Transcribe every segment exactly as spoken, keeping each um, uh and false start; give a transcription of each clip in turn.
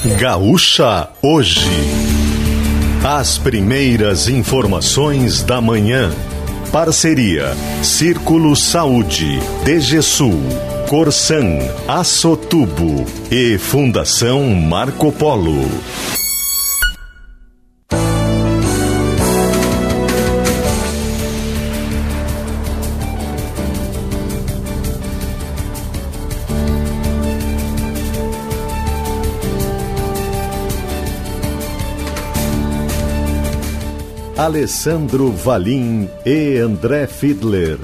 Gaúcha Hoje. As primeiras informações da manhã. Parceria Círculo Saúde, DGSul, Corsan, Assotubo e Fundação Marco Polo. Alessandro Valim e André Fiedler.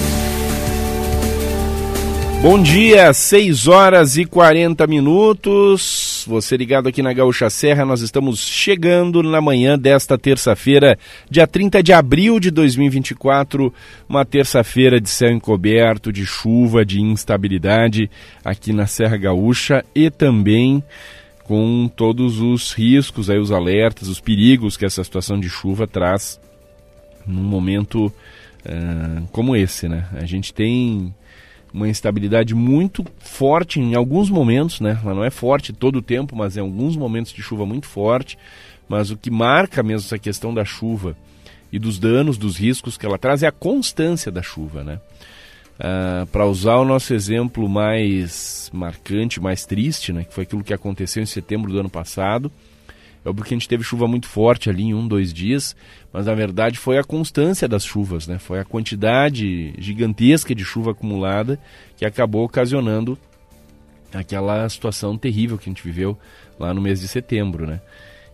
Bom dia, seis horas e quarenta minutos. Você ligado aqui na Gaúcha Serra, nós estamos chegando na manhã desta terça-feira, dia trinta de abril de dois mil e vinte e quatro, uma terça-feira de céu encoberto, de chuva, de instabilidade aqui na Serra Gaúcha e também com todos os riscos, aí, os alertas, os perigos que essa situação de chuva traz num momento uh, como esse, né? A gente tem uma instabilidade muito forte em alguns momentos, né? Ela não é forte todo o tempo, mas em alguns momentos de chuva muito forte. Mas o que marca mesmo essa questão da chuva e dos danos, dos riscos que ela traz é a constância da chuva, né? Uh, para usar o nosso exemplo mais marcante, mais triste, né, que foi aquilo que aconteceu em setembro do ano passado. É óbvio que a gente teve chuva muito forte ali em um, dois dias, mas na verdade foi a constância das chuvas, né, foi a quantidade gigantesca de chuva acumulada que acabou ocasionando aquela situação terrível que a gente viveu lá no mês de setembro, né?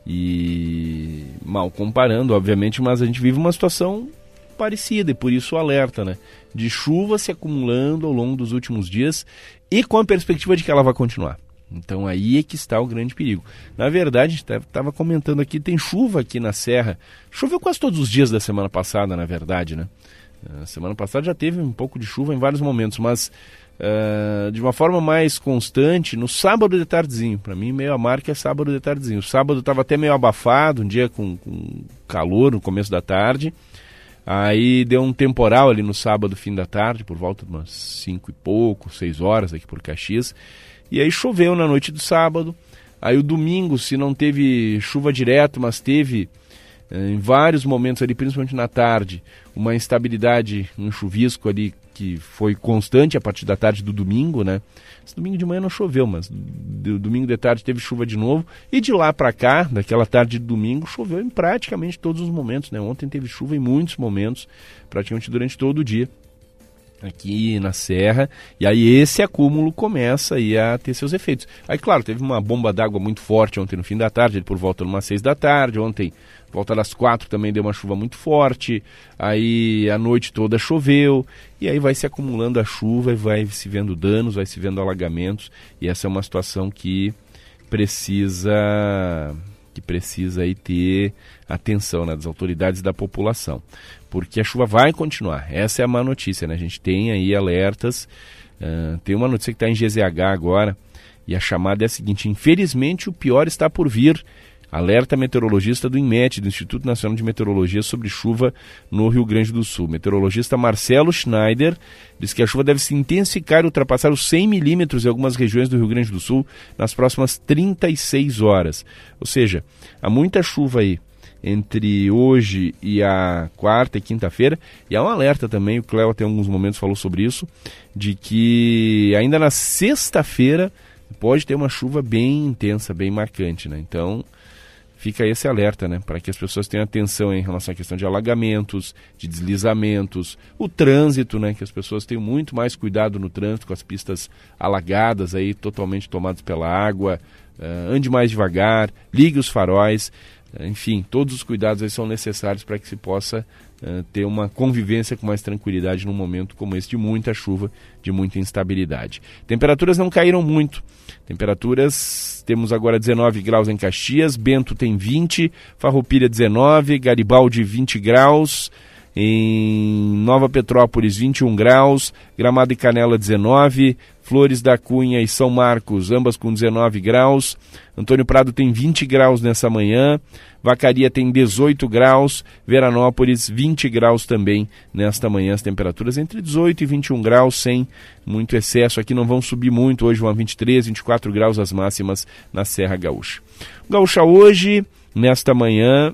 E mal comparando, obviamente, mas a gente vive uma situação parecida e por isso o alerta, né, de chuva se acumulando ao longo dos últimos dias e com a perspectiva de que ela vai continuar. Então aí é que está o grande perigo. Na verdade, a gente estava comentando aqui, tem chuva aqui na Serra, choveu quase todos os dias da semana passada, na verdade, né? A semana passada já teve um pouco de chuva em vários momentos, mas uh, de uma forma mais constante no sábado de tardezinho. Para mim, meio a marca é sábado de tardezinho. O sábado estava até meio abafado, um dia com, com calor no começo da tarde. Aí deu um temporal ali no sábado, fim da tarde, por volta de umas cinco e pouco, seis horas aqui por Caxias. E aí choveu na noite do sábado. Aí o domingo, se não teve chuva direto, mas teve em vários momentos ali, principalmente na tarde, uma instabilidade, um chuvisco ali que foi constante a partir da tarde do domingo, né? Esse domingo de manhã não choveu, mas do domingo de tarde teve chuva de novo. E de lá para cá, daquela tarde de domingo, choveu em praticamente todos os momentos, né? Ontem teve chuva em muitos momentos, praticamente durante todo o dia, aqui na Serra. E aí esse acúmulo começa aí a ter seus efeitos. Aí, claro, teve uma bomba d'água muito forte ontem no fim da tarde, por volta de umas seis da tarde. Ontem, por volta das quatro, também deu uma chuva muito forte. Aí a noite toda choveu. E aí vai se acumulando a chuva e vai se vendo danos, vai se vendo alagamentos. E essa é uma situação que precisa, que precisa aí ter atenção, né, das autoridades e da população. Porque a chuva vai continuar. Essa é a má notícia, né? A gente tem aí alertas. Uh, tem uma notícia que está em G Z H agora. E a chamada é a seguinte: infelizmente o pior está por vir. Alerta meteorologista do INMET, do Instituto Nacional de Meteorologia, sobre chuva no Rio Grande do Sul. Meteorologista Marcelo Schneider diz que a chuva deve se intensificar e ultrapassar os cem milímetros em algumas regiões do Rio Grande do Sul nas próximas trinta e seis horas. Ou seja, há muita chuva aí entre hoje e a quarta e quinta-feira. E há um alerta também, o Cléo até em alguns momentos falou sobre isso, de que ainda na sexta-feira pode ter uma chuva bem intensa, bem marcante, né? Então fica esse alerta, né, para que as pessoas tenham atenção em relação à questão de alagamentos, de deslizamentos, o trânsito, né, que as pessoas tenham muito mais cuidado no trânsito, com as pistas alagadas aí, totalmente tomadas pela água, uh, ande mais devagar, ligue os faróis, uh, enfim, todos os cuidados aí são necessários para que se possa uh, ter uma convivência com mais tranquilidade num momento como esse de muita chuva, de muita instabilidade. Temperaturas não caíram muito. Temperaturas, temos agora dezenove graus em Caxias, Bento tem vinte, Farroupilha dezenove, Garibaldi vinte graus, Em Nova Petrópolis, vinte e um graus, Gramado e Canela, dezenove, Flores da Cunha e São Marcos, ambas com dezenove graus, Antônio Prado tem vinte graus nessa manhã, Vacaria tem dezoito graus, Veranópolis vinte graus também nesta manhã, as temperaturas entre dezoito e vinte e um graus, sem muito excesso, aqui não vão subir muito, hoje vão a vinte e três, vinte e quatro graus as máximas na Serra Gaúcha. Gaúcha hoje, nesta manhã,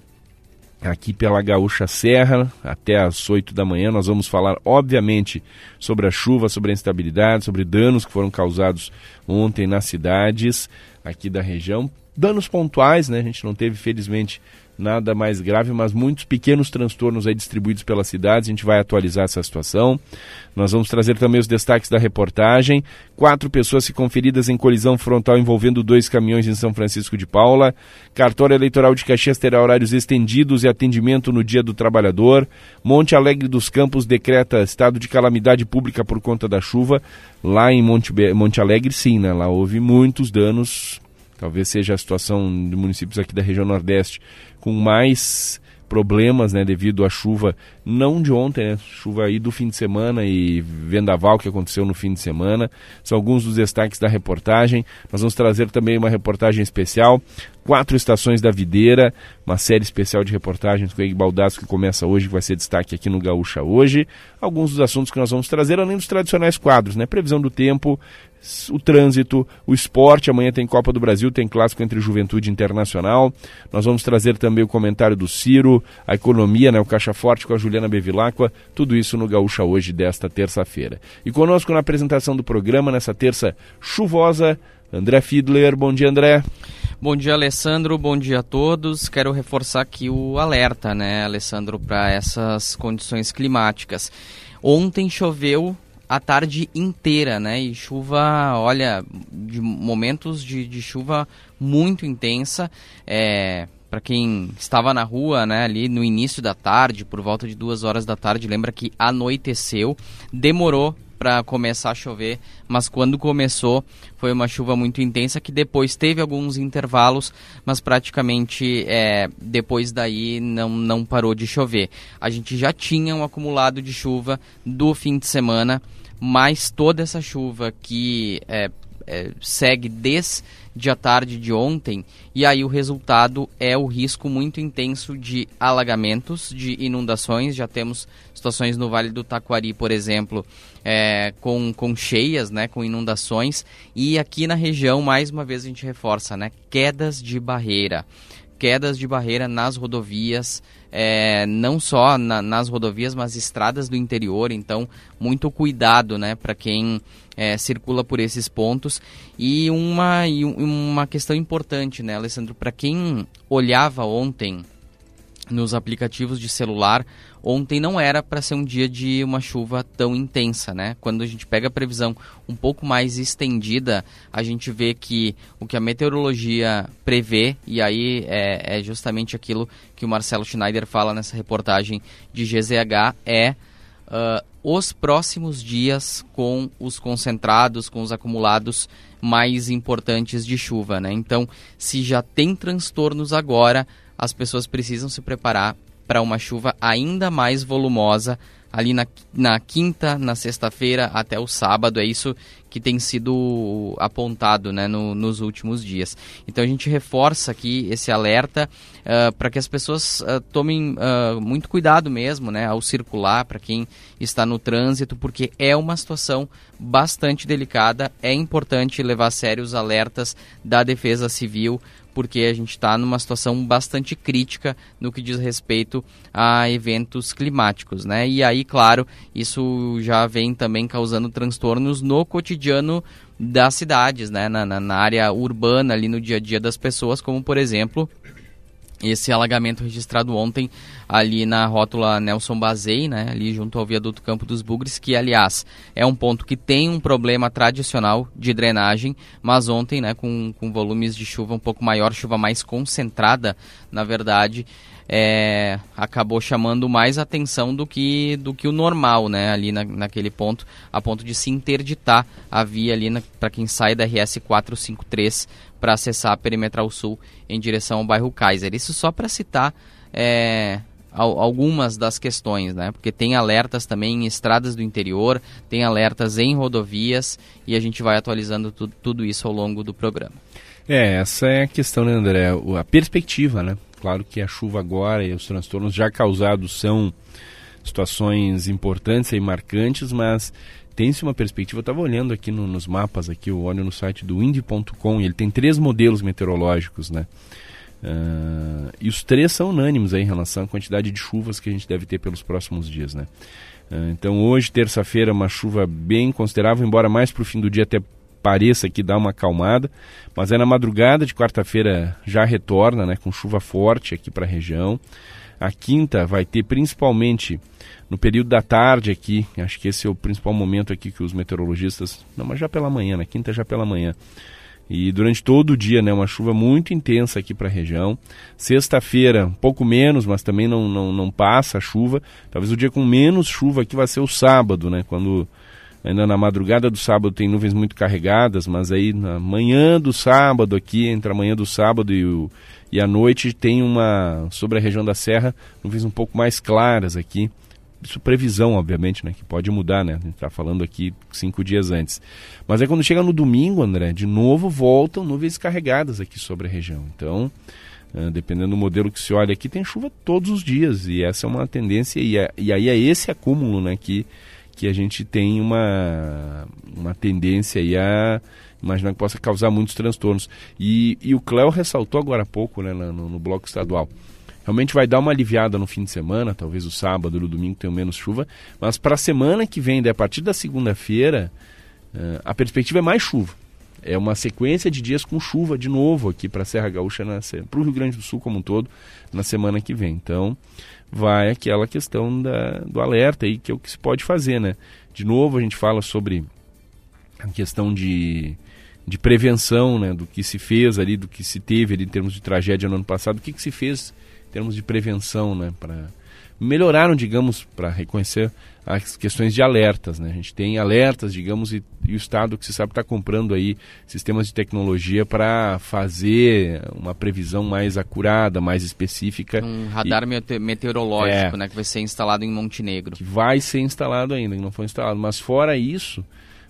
aqui pela Gaúcha Serra, até às oito da manhã, nós vamos falar, obviamente, sobre a chuva, sobre a instabilidade, sobre danos que foram causados ontem nas cidades aqui da região. Danos pontuais, né? A gente não teve, felizmente, nada mais grave, mas muitos pequenos transtornos aí distribuídos pelas cidades. A gente vai atualizar essa situação. Nós vamos trazer também os destaques da reportagem. Quatro pessoas ficam feridas em colisão frontal envolvendo dois caminhões em São Francisco de Paula. Cartório Eleitoral de Caxias terá horários estendidos e atendimento no Dia do Trabalhador. Monte Alegre dos Campos decreta estado de calamidade pública por conta da chuva. Lá em Monte, Be- Monte Alegre, sim, né? Lá houve muitos danos. Talvez seja a situação de municípios aqui da região Nordeste com mais problemas, né, devido à chuva, não de ontem, né, chuva aí do fim de semana e vendaval que aconteceu no fim de semana. São alguns dos destaques da reportagem. Nós vamos trazer também uma reportagem especial, quatro estações da videira, uma série especial de reportagens com o Eike Baldasso que começa hoje, que vai ser destaque aqui no Gaúcha hoje. Alguns dos assuntos que nós vamos trazer, além dos tradicionais quadros, né, previsão do tempo, o trânsito, o esporte. Amanhã tem Copa do Brasil, tem clássico entre Juventude e Internacional. Nós vamos trazer também o comentário do Ciro, a economia, né, o Caixa Forte com a Juliana Bevilacqua, tudo isso no Gaúcha hoje desta terça-feira. E conosco na apresentação do programa, nessa terça chuvosa, André Fiedler. Bom dia, André. Bom dia, Alessandro, bom dia a todos. Quero reforçar aqui o alerta, né, Alessandro, para essas condições climáticas. Ontem choveu a tarde inteira, né, e chuva, olha, de momentos de, de chuva muito intensa, é, para quem estava na rua, né, ali no início da tarde, por volta de duas horas da tarde, lembra que anoiteceu, demorou para começar a chover, mas quando começou foi uma chuva muito intensa que depois teve alguns intervalos, mas praticamente é, depois daí não, não parou de chover. A gente já tinha um acumulado de chuva do fim de semana, mas toda essa chuva que é, é, segue desde a tarde de ontem, e aí o resultado é o risco muito intenso de alagamentos, de inundações. Já temos situações no Vale do Taquari, por exemplo, é, com, com cheias, né, com inundações, e aqui na região, mais uma vez a gente reforça, né, quedas de barreira. Quedas de barreira nas rodovias, é, não só na, nas rodovias, mas estradas do interior. Então, muito cuidado, né, para quem é, circula por esses pontos. E uma, e uma questão importante, né, Alessandro, para quem olhava ontem nos aplicativos de celular, ontem não era para ser um dia de uma chuva tão intensa, né? Quando a gente pega a previsão um pouco mais estendida, a gente vê que o que a meteorologia prevê, e aí é, é justamente aquilo que o Marcelo Schneider fala nessa reportagem de G Z H, é uh, os próximos dias com os concentrados, com os acumulados mais importantes de chuva, né? Então, se já tem transtornos agora, as pessoas precisam se preparar para uma chuva ainda mais volumosa ali na, na quinta, na sexta-feira até o sábado. É isso que tem sido apontado, né, no, nos últimos dias. Então a gente reforça aqui esse alerta uh, para que as pessoas uh, tomem uh, muito cuidado mesmo, né, ao circular, para quem está no trânsito, porque é uma situação bastante delicada. É importante levar a sério os alertas da Defesa Civil, porque a gente está numa situação bastante crítica no que diz respeito a eventos climáticos, né? E aí, claro, isso já vem também causando transtornos no cotidiano das cidades, né? Na, na, na área urbana, ali no dia a dia das pessoas, como, por exemplo, esse alagamento registrado ontem ali na rótula Nelson Bazei, né, ali junto ao viaduto Campo dos Bugres, que, aliás, é um ponto que tem um problema tradicional de drenagem, mas ontem, né, com, com volumes de chuva um pouco maior, chuva mais concentrada, na verdade, é, acabou chamando mais atenção do que, do que o normal, né, ali na, naquele ponto, a ponto de se interditar a via ali para quem sai da R S quatrocentos e cinquenta e três para acessar a Perimetral Sul em direção ao bairro Kaiser. Isso só para citar é, algumas das questões, né? Porque tem alertas também em estradas do interior, tem alertas em rodovias e a gente vai atualizando tu, tudo isso ao longo do programa. É, essa é a questão, né, André? A perspectiva, né? Claro que a chuva agora e os transtornos já causados são situações importantes e marcantes, mas tem-se uma perspectiva. Eu estava olhando aqui no, nos mapas, aqui, eu olho no site do Indy ponto com e ele tem três modelos meteorológicos, né? Uh, e os três são unânimes aí em relação à quantidade de chuvas que a gente deve ter pelos próximos dias, né? Uh, então hoje, terça-feira, uma chuva bem considerável, embora mais para o fim do dia até pareça que dá uma acalmada, mas é na madrugada de quarta-feira já retorna, né, com chuva forte aqui para a região. A quinta vai ter principalmente no período da tarde aqui, acho que esse é o principal momento aqui que os meteorologistas, não, mas já pela manhã, na quinta já pela manhã. E durante todo o dia, né, uma chuva muito intensa aqui para a região. Sexta-feira, um pouco menos, mas também não, não, não passa a chuva. Talvez o dia com menos chuva aqui vai ser o sábado, né, quando ainda na madrugada do sábado tem nuvens muito carregadas, mas aí na manhã do sábado aqui, entre a manhã do sábado e, o, e a noite, tem uma, sobre a região da Serra, nuvens um pouco mais claras aqui. Isso previsão, obviamente, né, que pode mudar, né? A gente está falando aqui cinco dias antes. Mas aí quando chega no domingo, André, de novo voltam nuvens carregadas aqui sobre a região. Então, uh, dependendo do modelo que se olha aqui, tem chuva todos os dias. E essa é uma tendência, e, é, e aí é esse acúmulo, né, que, que a gente tem uma, uma tendência aí a imaginar que possa causar muitos transtornos. E, e o Cléo ressaltou agora há pouco, né, no, no bloco estadual. Realmente vai dar uma aliviada no fim de semana, talvez o sábado e o domingo tenham menos chuva, mas para a semana que vem, a partir da segunda-feira, uh, a perspectiva é mais chuva. É uma sequência de dias com chuva de novo aqui para a Serra Gaúcha, para o Rio Grande do Sul como um todo, na semana que vem. Então, vai aquela questão da, do alerta aí, que é o que se pode fazer, né? De novo, a gente fala sobre a questão de... de prevenção, né, do que se fez ali, do que se teve ali em termos de tragédia no ano passado, o que, que se fez em termos de prevenção, né, para melhoraram, digamos, para reconhecer as questões de alertas, né, a gente tem alertas, digamos, e, e o Estado, que se sabe, está comprando aí sistemas de tecnologia para fazer uma previsão mais acurada, mais específica. Um radar e, meteorológico, é, né, que vai ser instalado em Montenegro. Que vai ser instalado ainda, que não foi instalado, mas fora isso,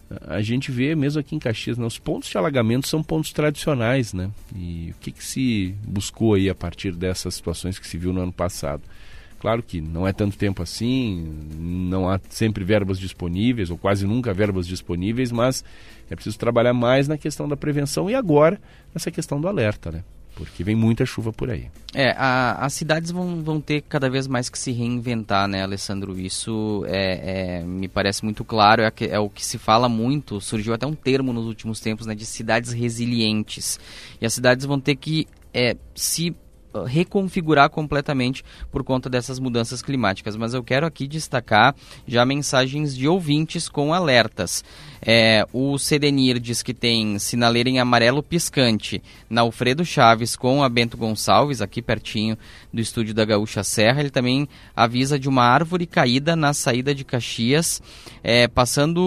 a gente vê mesmo aqui em Caxias, né, os pontos de alagamento são pontos tradicionais, né? E o que, que se buscou aí a partir dessas situações que se viu no ano passado? Claro que não é tanto tempo assim, não há sempre verbas disponíveis, ou quase nunca verbas disponíveis, mas é preciso trabalhar mais na questão da prevenção e agora nessa questão do alerta, né? Porque vem muita chuva por aí. É, a, as cidades vão, vão ter cada vez mais que se reinventar, né, Alessandro? Isso é, é, me parece muito claro, é, é o que se fala muito, surgiu até um termo nos últimos tempos, né, de cidades resilientes. E as cidades vão ter que é, se reconfigurar completamente por conta dessas mudanças climáticas, mas eu quero aqui destacar já mensagens de ouvintes com alertas. É, o Sedenir diz que tem sinaleira em amarelo piscante na Alfredo Chaves com a Bento Gonçalves, aqui pertinho do estúdio da Gaúcha Serra. Ele também avisa de uma árvore caída na saída de Caxias, é, passando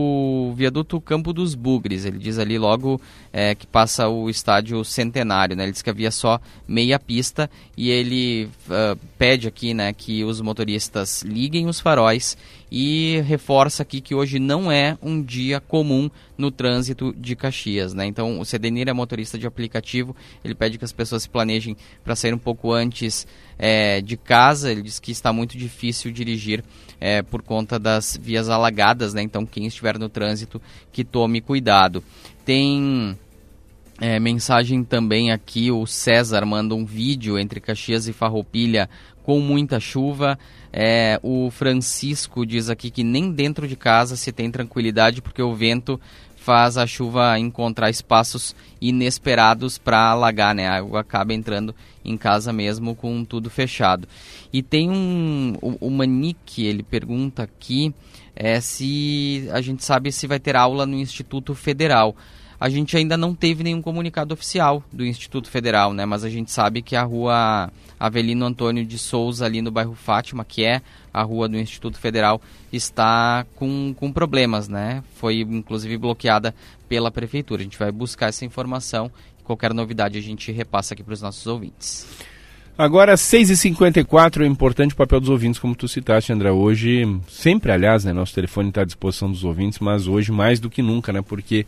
o viaduto Campo dos Bugres. Ele diz ali logo é, que passa o estádio Centenário, né? Ele diz que havia só meia pista e ele uh, pede aqui, né, que os motoristas liguem os faróis e reforça aqui que hoje não é um dia comum no trânsito de Caxias, né? Então o Sedenir é motorista de aplicativo, ele pede que as pessoas se planejem para sair um pouco antes é, de casa. Ele diz que está muito difícil dirigir é, por conta das vias alagadas, né? Então quem estiver no trânsito que tome cuidado. Tem É, mensagem também aqui, o César manda um vídeo entre Caxias e Farroupilha com muita chuva. É, o Francisco diz aqui que nem dentro de casa se tem tranquilidade porque o vento faz a chuva encontrar espaços inesperados para alagar, né? A água acaba entrando em casa mesmo com tudo fechado. E tem um... O, o Manique, ele pergunta aqui é, se a gente sabe se vai ter aula no Instituto Federal. A gente ainda não teve nenhum comunicado oficial do Instituto Federal, né? Mas a gente sabe que a rua Avelino Antônio de Souza, ali no bairro Fátima, que é a rua do Instituto Federal, está com, com problemas, né? Foi inclusive bloqueada pela Prefeitura. A gente vai buscar essa informação. Qualquer novidade a gente repassa aqui para os nossos ouvintes. Agora, seis e cinquenta e quatro, é importante o papel dos ouvintes, como tu citaste, André. Hoje, sempre, aliás, né, nosso telefone está à disposição dos ouvintes, mas hoje mais do que nunca, né, porque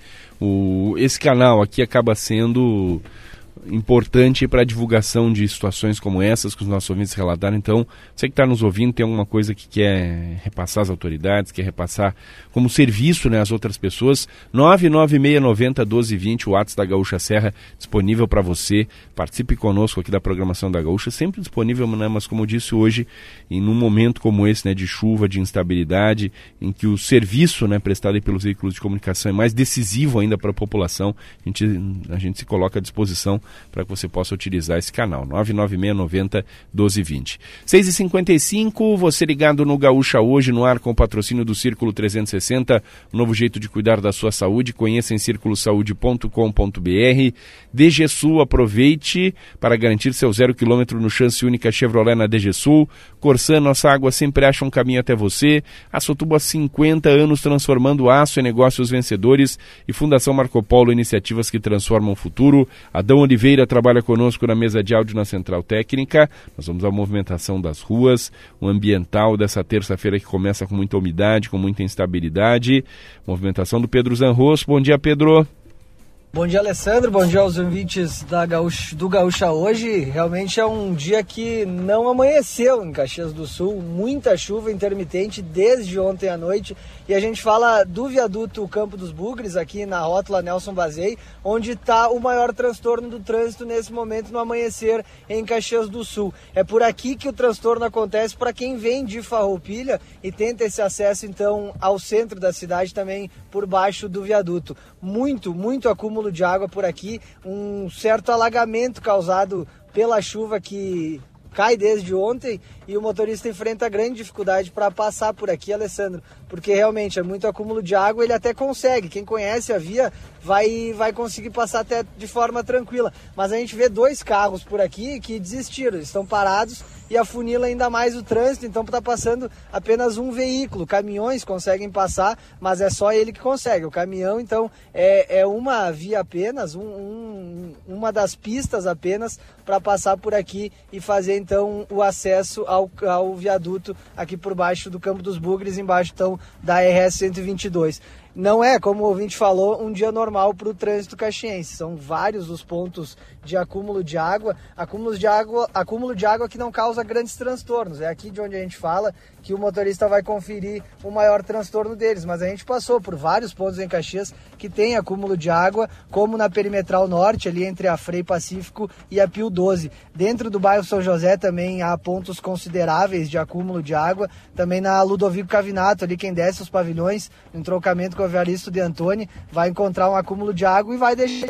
o, esse canal aqui acaba sendo importante para a divulgação de situações como essas que os nossos ouvintes relataram. Então, você que está nos ouvindo, tem alguma coisa que quer repassar às autoridades, quer repassar como serviço, né, às outras pessoas, nove nove seis nove zero um dois dois zero, o WhatsApp da Gaúcha Serra, disponível para você. Participe conosco aqui da programação da Gaúcha, sempre disponível, né, mas como eu disse hoje, em um momento como esse, né, de chuva, de instabilidade, em que o serviço, né, prestado aí pelos veículos de comunicação é mais decisivo ainda para a população, a gente, a gente se coloca à disposição para que você possa utilizar esse canal, nove nove seis nove zero um dois dois zero. seis e cinquenta e cinco, você ligado no Gaúcha Hoje, no ar com o patrocínio do Círculo trezentos e sessenta, um novo jeito de cuidar da sua saúde, conheça em círculo saúde ponto com ponto b r. D G Sul, aproveite para garantir seu zero quilômetro no Chance Única Chevrolet na D G Sul. Corsã, nossa água sempre acha um caminho até você. Açotubo há cinquenta anos transformando aço em negócios vencedores. E Fundação Marco Polo, iniciativas que transformam o futuro. Adão Oliveira trabalha conosco na mesa de áudio na Central Técnica. Nós vamos à movimentação das ruas, o ambiental dessa terça-feira que começa com muita umidade, com muita instabilidade. Movimentação do Pedro Zanros. Bom dia, Pedro. Bom dia, Alessandro. Bom dia aos ouvintes da Gaúcha, do Gaúcha Hoje. Realmente é um dia que não amanheceu em Caxias do Sul. Muita chuva intermitente desde ontem à noite. E a gente fala do viaduto Campo dos Bugres, aqui na rótula Nelson Bazei, onde está o maior transtorno do trânsito nesse momento no amanhecer em Caxias do Sul. É por aqui que o transtorno acontece para quem vem de Farroupilha e tenta esse acesso, então, ao centro da cidade também por baixo do viaduto. Muito, muito acúmulo de água por aqui, um certo alagamento causado pela chuva que cai desde ontem e o motorista enfrenta grande dificuldade para passar por aqui, Alessandro, porque realmente é muito acúmulo de água. Ele até consegue, quem conhece a via vai, vai conseguir passar até de forma tranquila, mas a gente vê dois carros por aqui que desistiram, estão parados e afunila ainda mais o trânsito, então está passando apenas um veículo. Caminhões conseguem passar, mas é só ele que consegue, o caminhão. Então é, é uma via apenas, um, um, uma das pistas apenas para passar por aqui e fazer então o acesso ao, ao viaduto aqui por baixo do Campo dos Bugres, embaixo então da R S cento e vinte e dois. Não é, como o ouvinte falou, um dia normal para o trânsito caxiense. São vários os pontos de acúmulo de água, acúmulos de água, acúmulo de água que não causa grandes transtornos. É aqui de onde a gente fala que o motorista vai conferir o maior transtorno deles. Mas a gente passou por vários pontos em Caxias que tem acúmulo de água, como na Perimetral Norte, ali entre a Frei Pacífico e a Pio doze. Dentro do bairro São José também há pontos consideráveis de acúmulo de água. Também na Ludovico Cavinato, ali quem desce os pavilhões, no entroncamento com o Evaristo de Antoni, vai encontrar um acúmulo de água e vai deixar...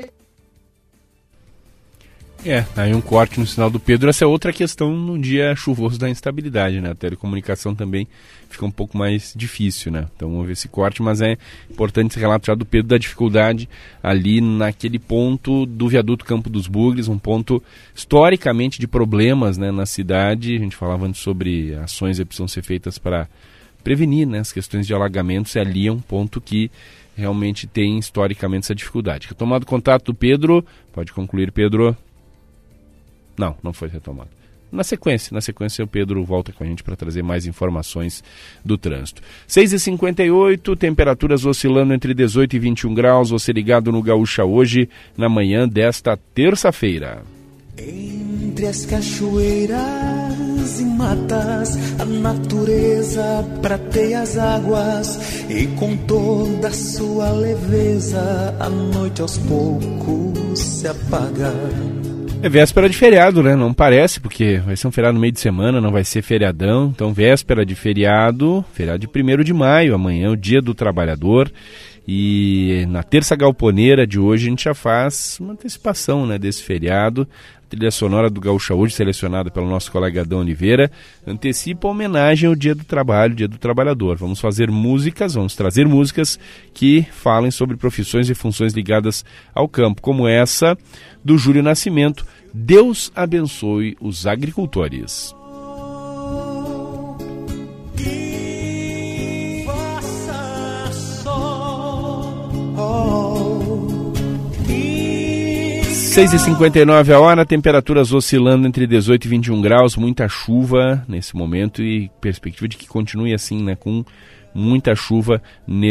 É, aí um corte no sinal do Pedro. Essa é outra questão no dia chuvoso da instabilidade, né? A telecomunicação também fica um pouco mais difícil, né? Então houve esse corte, mas é importante esse relato já do Pedro da dificuldade ali naquele ponto do viaduto Campo dos Bugres, um ponto historicamente de problemas, né, na cidade. A gente falava antes sobre ações que precisam ser feitas para prevenir, né, as questões de alagamentos, e ali é um ponto que realmente tem historicamente essa dificuldade. Retomado o contato do Pedro, pode concluir, Pedro. Não, não foi retomado. Na sequência, na sequência o Pedro volta com a gente para trazer mais informações do trânsito. seis e cinquenta e oito, temperaturas oscilando entre dezoito e vinte e um graus, você ligado no Gaúcha Hoje, na manhã desta terça-feira. Entre as cachoeiras e matas, a natureza prateia as águas, e com toda a sua leveza, a noite aos poucos se apaga. É véspera de feriado, né? Não parece, porque vai ser um feriado no meio de semana, não vai ser feriadão. Então, véspera de feriado, feriado de primeiro de maio, amanhã é o Dia do Trabalhador. E na terça galponeira de hoje a gente já faz uma antecipação, né, desse feriado. A trilha sonora do Gaúcha Hoje, selecionada pelo nosso colega Adão Oliveira, antecipa a homenagem ao Dia do Trabalho, Dia do Trabalhador. Vamos fazer músicas, vamos trazer músicas que falem sobre profissões e funções ligadas ao campo, como essa do Júlio Nascimento, Deus abençoe os agricultores. seis e cinquenta e nove a hora, temperaturas oscilando entre dezoito e vinte e um graus, muita chuva nesse momento e perspectiva de que continue assim, né, com muita chuva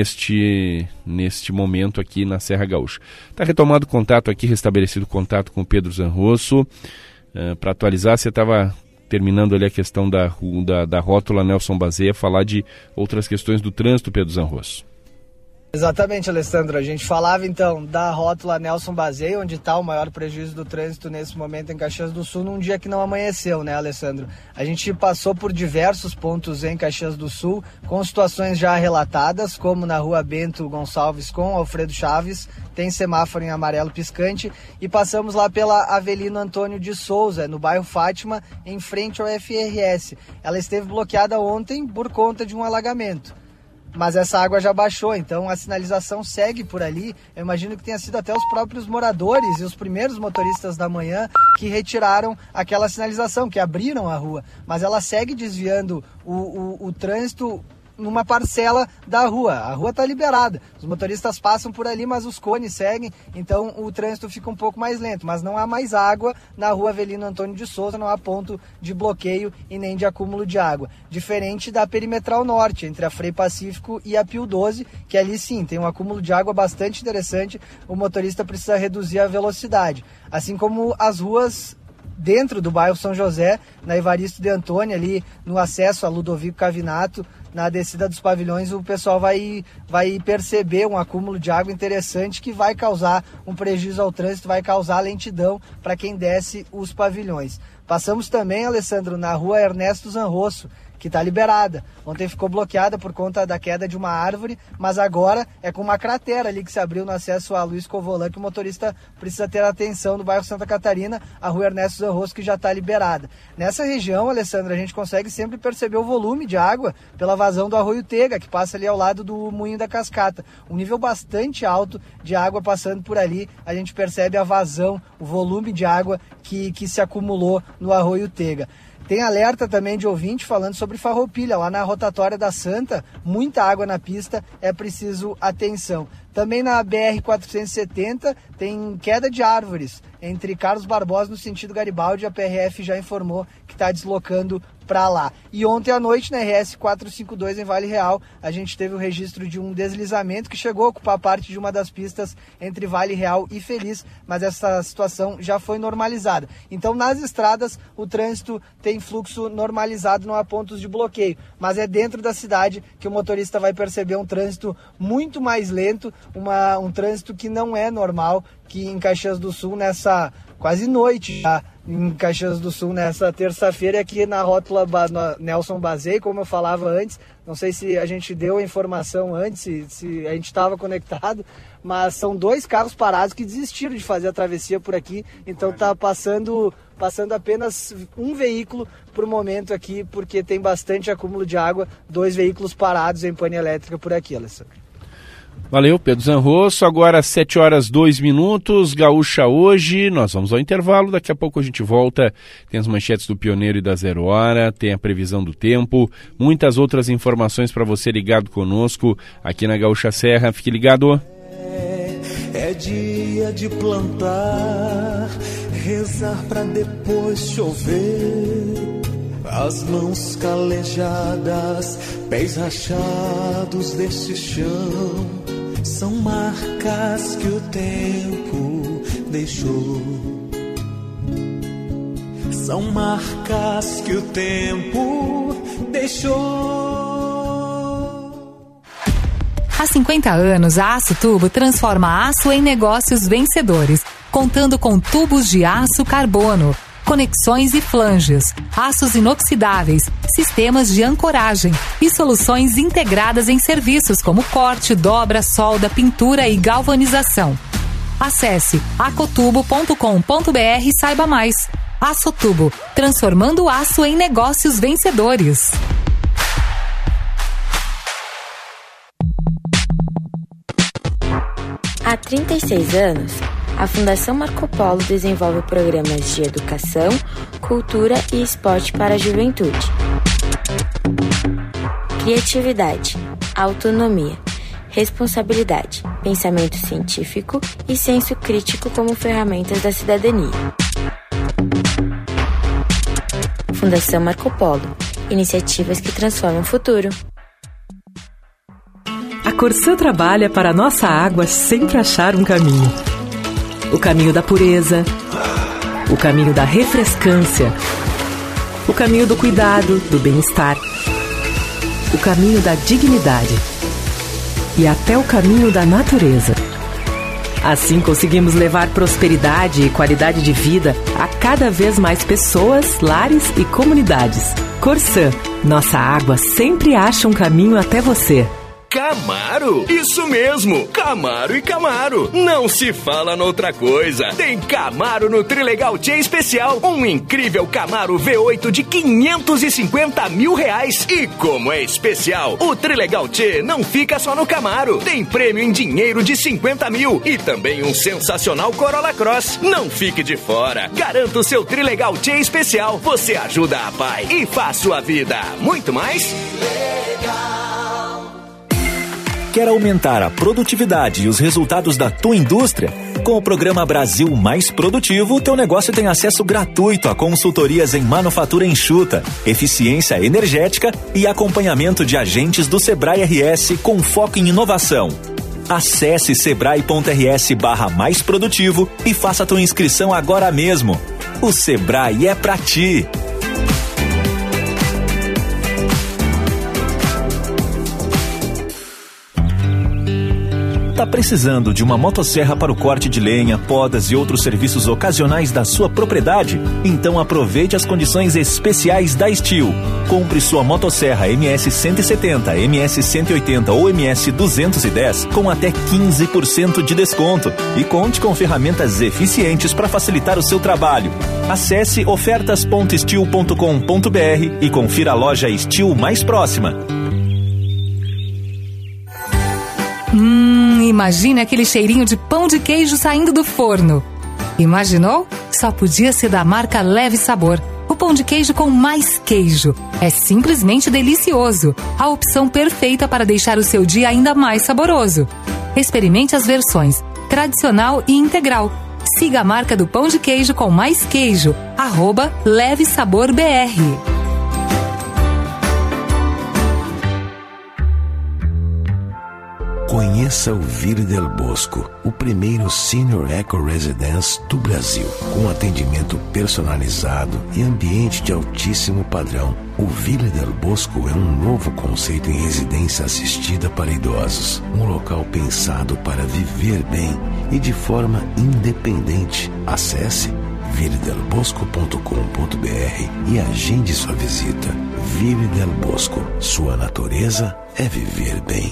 neste, neste momento aqui na Serra Gaúcha. Está retomado o contato aqui, restabelecido o contato com o Pedro Zanrosso. Uh, para atualizar, você estava terminando ali a questão da, da, da rótula Nelson Bazeia, falar de outras questões do trânsito, Pedro Zanrosso. Exatamente, Alessandro. A gente falava então da rótula Nelson Bazeia, onde está o maior prejuízo do trânsito nesse momento em Caxias do Sul, num dia que não amanheceu, né, Alessandro? A gente passou por diversos pontos em Caxias do Sul, com situações já relatadas, como na rua Bento Gonçalves com Alfredo Chaves, tem semáforo em amarelo piscante, e passamos lá pela Avelino Antônio de Souza, no bairro Fátima, em frente ao F R S. Ela esteve bloqueada ontem por conta de um alagamento. Mas essa água já baixou, então a sinalização segue por ali. Eu imagino que tenha sido até os próprios moradores e os primeiros motoristas da manhã que retiraram aquela sinalização, que abriram a rua. Mas ela segue desviando o, o, o trânsito numa parcela da rua. A rua está liberada, os motoristas passam por ali, mas os cones seguem, então o trânsito fica um pouco mais lento, mas não há mais água na rua Avelino Antônio de Souza, não há ponto de bloqueio e nem de acúmulo de água, diferente da Perimetral Norte, entre a Frei Pacífico e a Pio doze, que ali sim tem um acúmulo de água bastante interessante, o motorista precisa reduzir a velocidade, assim como as ruas dentro do bairro São José, na Evaristo de Antônio, ali no acesso a Ludovico Cavinato, na descida dos pavilhões, o pessoal vai, vai perceber um acúmulo de água interessante que vai causar um prejuízo ao trânsito, vai causar lentidão para quem desce os pavilhões. Passamos também, Alessandro, na rua Ernesto Zanrosso, que está liberada. Ontem ficou bloqueada por conta da queda de uma árvore, mas agora é com uma cratera ali que se abriu no acesso a Luiz Covolan, que o motorista precisa ter atenção no bairro Santa Catarina, a rua Ernesto Zanrosso, que já está liberada. Nessa região, Alessandro, a gente consegue sempre perceber o volume de água pela vazão do Arroio Tega, que passa ali ao lado do Moinho da Cascata. Um nível bastante alto de água passando por ali, a gente percebe a vazão, o volume de água que, que se acumulou no Arroio Tega. Tem alerta também de ouvinte falando sobre Farroupilha, lá na rotatória da Santa, muita água na pista, é preciso atenção. Também na B R quatrocentos e setenta tem queda de árvores entre Carlos Barbosa no sentido Garibaldi, a P R F já informou que está deslocando para lá. E ontem à noite na R S quatrocentos e cinquenta e dois em Vale Real, a gente teve o registro de um deslizamento que chegou a ocupar parte de uma das pistas entre Vale Real e Feliz, mas essa situação já foi normalizada. Então nas estradas o trânsito tem fluxo normalizado, não há pontos de bloqueio, mas é dentro da cidade que o motorista vai perceber um trânsito muito mais lento, uma, um trânsito que não é normal, que em Caxias do Sul nessa quase noite já, em Caxias do Sul nessa terça-feira, aqui na rótula Nelson Bazeia, como eu falava antes, não sei se a gente deu a informação antes, se, se a gente estava conectado, mas são dois carros parados que desistiram de fazer a travessia por aqui, então está passando, passando apenas um veículo por momento aqui, porque tem bastante acúmulo de água, dois veículos parados em pane elétrica por aqui, Alessandro. Valeu, Pedro Zanrosso. Agora sete horas dois minutos, Gaúcha Hoje. Nós vamos ao intervalo, daqui a pouco a gente volta. Tem as manchetes do Pioneiro e da Zero Hora, tem a previsão do tempo, muitas outras informações para você ligado conosco aqui na Gaúcha Serra. Fique ligado. É, é dia de plantar, rezar para depois chover. As mãos calejadas, pés rachados deste chão, são marcas que o tempo deixou. São marcas que o tempo deixou. Há cinquenta anos, a Aço Tubo transforma aço em negócios vencedores, contando com tubos de aço carbono, conexões e flanges, aços inoxidáveis, sistemas de ancoragem e soluções integradas em serviços como corte, dobra, solda, pintura e galvanização. Acesse acotubo ponto com ponto br e saiba mais. Açotubo, transformando o aço em negócios vencedores. Há trinta e seis anos, a Fundação Marco Polo desenvolve programas de educação, cultura e esporte para a juventude. Criatividade, autonomia, responsabilidade, pensamento científico e senso crítico como ferramentas da cidadania. Fundação Marco Polo. Iniciativas que transformam o futuro. A Corsã trabalha para a nossa água sempre achar um caminho. O caminho da pureza, o caminho da refrescância, o caminho do cuidado, do bem-estar, o caminho da dignidade e até o caminho da natureza. Assim conseguimos levar prosperidade e qualidade de vida a cada vez mais pessoas, lares e comunidades. Corsã, nossa água sempre acha um caminho até você. Camaro? Isso mesmo, Camaro e Camaro. Não se fala noutra coisa. Tem Camaro no Trilegal Tchê Especial. Um incrível Camaro V oito de quinhentos e cinquenta mil reais. E como é especial, o Trilegal Tchê não fica só no Camaro. Tem prêmio em dinheiro de cinquenta mil e também um sensacional Corolla Cross. Não fique de fora. Garanta o seu Trilegal Tchê Especial. Você ajuda a pai e faz sua vida muito mais legal. Quer aumentar a produtividade e os resultados da tua indústria? Com o programa Brasil Mais Produtivo, teu negócio tem acesso gratuito a consultorias em manufatura enxuta, eficiência energética e acompanhamento de agentes do Sebrae R S com foco em inovação. Acesse sebrae.rs barra mais produtivo e faça tua inscrição agora mesmo. O Sebrae é pra ti. Tá precisando de uma motosserra para o corte de lenha, podas e outros serviços ocasionais da sua propriedade? Então aproveite as condições especiais da Steel. Compre sua motosserra M S cento e setenta, M S cento e oitenta ou M S duzentos e dez com até quinze por cento de desconto e conte com ferramentas eficientes para facilitar o seu trabalho. Acesse ofertas ponto steel ponto com ponto b r e confira a loja Steel mais próxima. Hum, imagine aquele cheirinho de pão de queijo saindo do forno. Imaginou? Só podia ser da marca Leve Sabor. O pão de queijo com mais queijo. É simplesmente delicioso. A opção perfeita para deixar o seu dia ainda mais saboroso. Experimente as versões tradicional e integral. Siga a marca do pão de queijo com mais queijo. Arroba Leve Sabor B R. Conheça o Ville del Bosco, o primeiro Senior Eco Residence do Brasil. Com atendimento personalizado e ambiente de altíssimo padrão, o Ville del Bosco é um novo conceito em residência assistida para idosos. Um local pensado para viver bem e de forma independente. Acesse ville del bosco ponto com ponto b r e agende sua visita. Ville del Bosco, sua natureza é viver bem.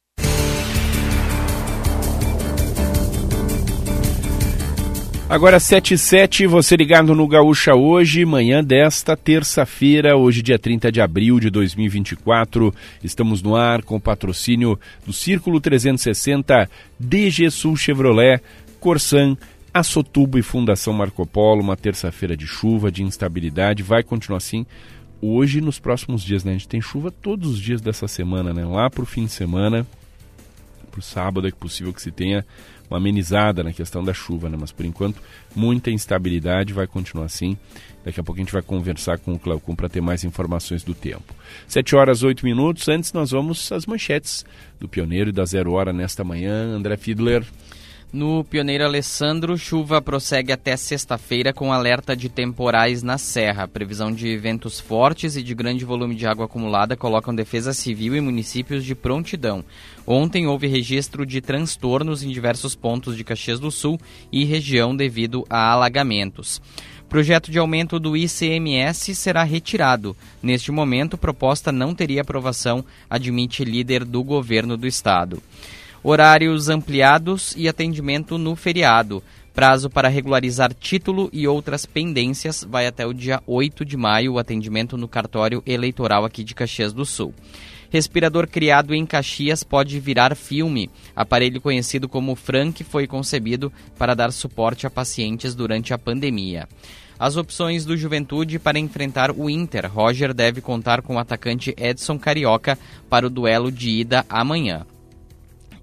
Agora sete e sete, você ligado no Gaúcha hoje, manhã desta terça-feira, hoje dia trinta de abril de dois mil e vinte e quatro. Estamos no ar com o patrocínio do Círculo trezentos e sessenta, D G Sul Chevrolet, Corsã, Assotubo e Fundação Marco Polo. Uma terça-feira de chuva, de instabilidade, vai continuar assim hoje e nos próximos dias, né? A gente tem chuva todos os dias dessa semana, né? Lá pro fim de semana, pro sábado é possível que se tenha uma amenizada na questão da chuva, né? Mas por enquanto muita instabilidade, vai continuar assim. Daqui a pouco a gente vai conversar com o Cleocum para ter mais informações do tempo. sete horas, oito minutos, antes nós vamos às manchetes do Pioneiro e da Zero Hora nesta manhã. André Fiedler. No Pioneiro, Alessandro, chuva prossegue até sexta-feira com alerta de temporais na Serra. Previsão de ventos fortes e de grande volume de água acumulada colocam Defesa Civil e municípios de prontidão. Ontem houve registro de transtornos em diversos pontos de Caxias do Sul e região devido a alagamentos. Projeto de aumento do I C M S será retirado. Neste momento, proposta não teria aprovação, admite líder do governo do estado. Horários ampliados e atendimento no feriado. Prazo para regularizar título e outras pendências vai até o dia oito de maio, o atendimento no cartório eleitoral aqui de Caxias do Sul. Respirador criado em Caxias pode virar filme. Aparelho conhecido como Frank foi concebido para dar suporte a pacientes durante a pandemia. As opções do Juventude para enfrentar o Inter. Roger deve contar com o atacante Edson Carioca para o duelo de ida amanhã.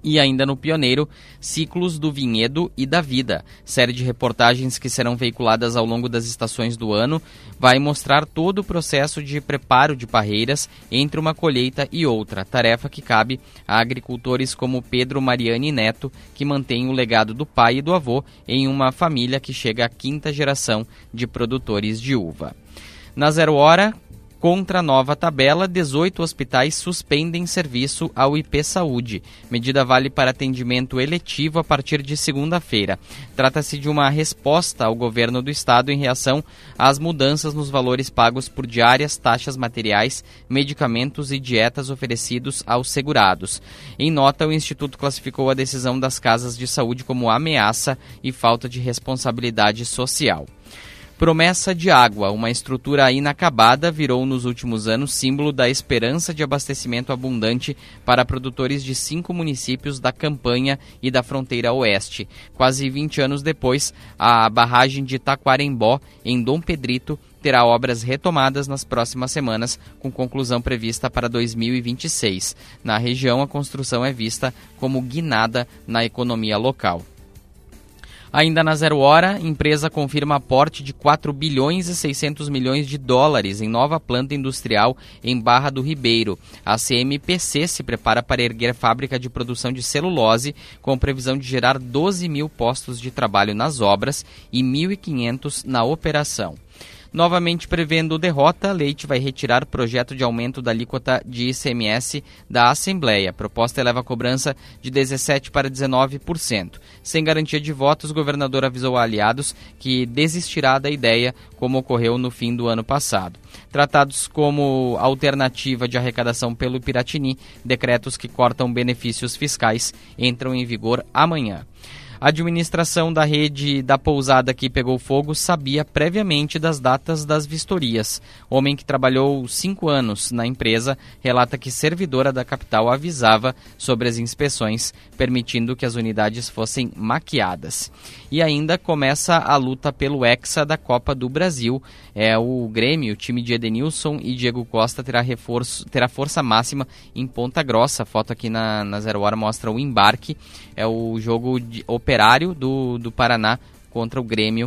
E ainda no Pioneiro, Ciclos do Vinhedo e da Vida, série de reportagens que serão veiculadas ao longo das estações do ano, vai mostrar todo o processo de preparo de parreiras entre uma colheita e outra, tarefa que cabe a agricultores como Pedro Mariani Neto, que mantém o legado do pai e do avô em uma família que chega à quinta geração de produtores de uva. Na Zero Hora, contra a nova tabela, dezoito hospitais suspendem serviço ao I P Saúde. Medida vale para atendimento eletivo a partir de segunda-feira. Trata-se de uma resposta ao governo do estado em reação às mudanças nos valores pagos por diárias, taxas materiais, medicamentos e dietas oferecidos aos segurados. Em nota, o Instituto classificou a decisão das casas de saúde como ameaça e falta de responsabilidade social. Promessa de água, uma estrutura inacabada, virou nos últimos anos símbolo da esperança de abastecimento abundante para produtores de cinco municípios da Campanha e da fronteira oeste. Quase vinte anos depois, a barragem de Taquarembó, em Dom Pedrito, terá obras retomadas nas próximas semanas, com conclusão prevista para dois mil e vinte e seis. Na região, a construção é vista como guinada na economia local. Ainda na Zero Hora, empresa confirma aporte de quatro bilhões e seiscentos milhões de dólares em nova planta industrial em Barra do Ribeiro. A C M P C se prepara para erguer fábrica de produção de celulose, com previsão de gerar doze mil postos de trabalho nas obras e mil e quinhentos na operação. Novamente prevendo derrota, Leite vai retirar projeto de aumento da alíquota de I C M S da Assembleia. A proposta eleva a cobrança de dezessete por cento para dezenove por cento. Sem garantia de votos, o governador avisou a aliados que desistirá da ideia, como ocorreu no fim do ano passado. Tratados como alternativa de arrecadação pelo Piratini, decretos que cortam benefícios fiscais entram em vigor amanhã. A administração da rede da pousada que pegou fogo sabia previamente das datas das vistorias. Homem que trabalhou cinco anos na empresa relata que servidora da capital avisava sobre as inspeções, permitindo que as unidades fossem maquiadas. E ainda começa a luta pelo Hexa da Copa do Brasil. É o Grêmio, o time de Edenilson e Diego Costa terá, reforço, terá força máxima em Ponta Grossa. A foto aqui na, na Zero Hora mostra o embarque. É o jogo de, operário do, do Paraná contra o Grêmio,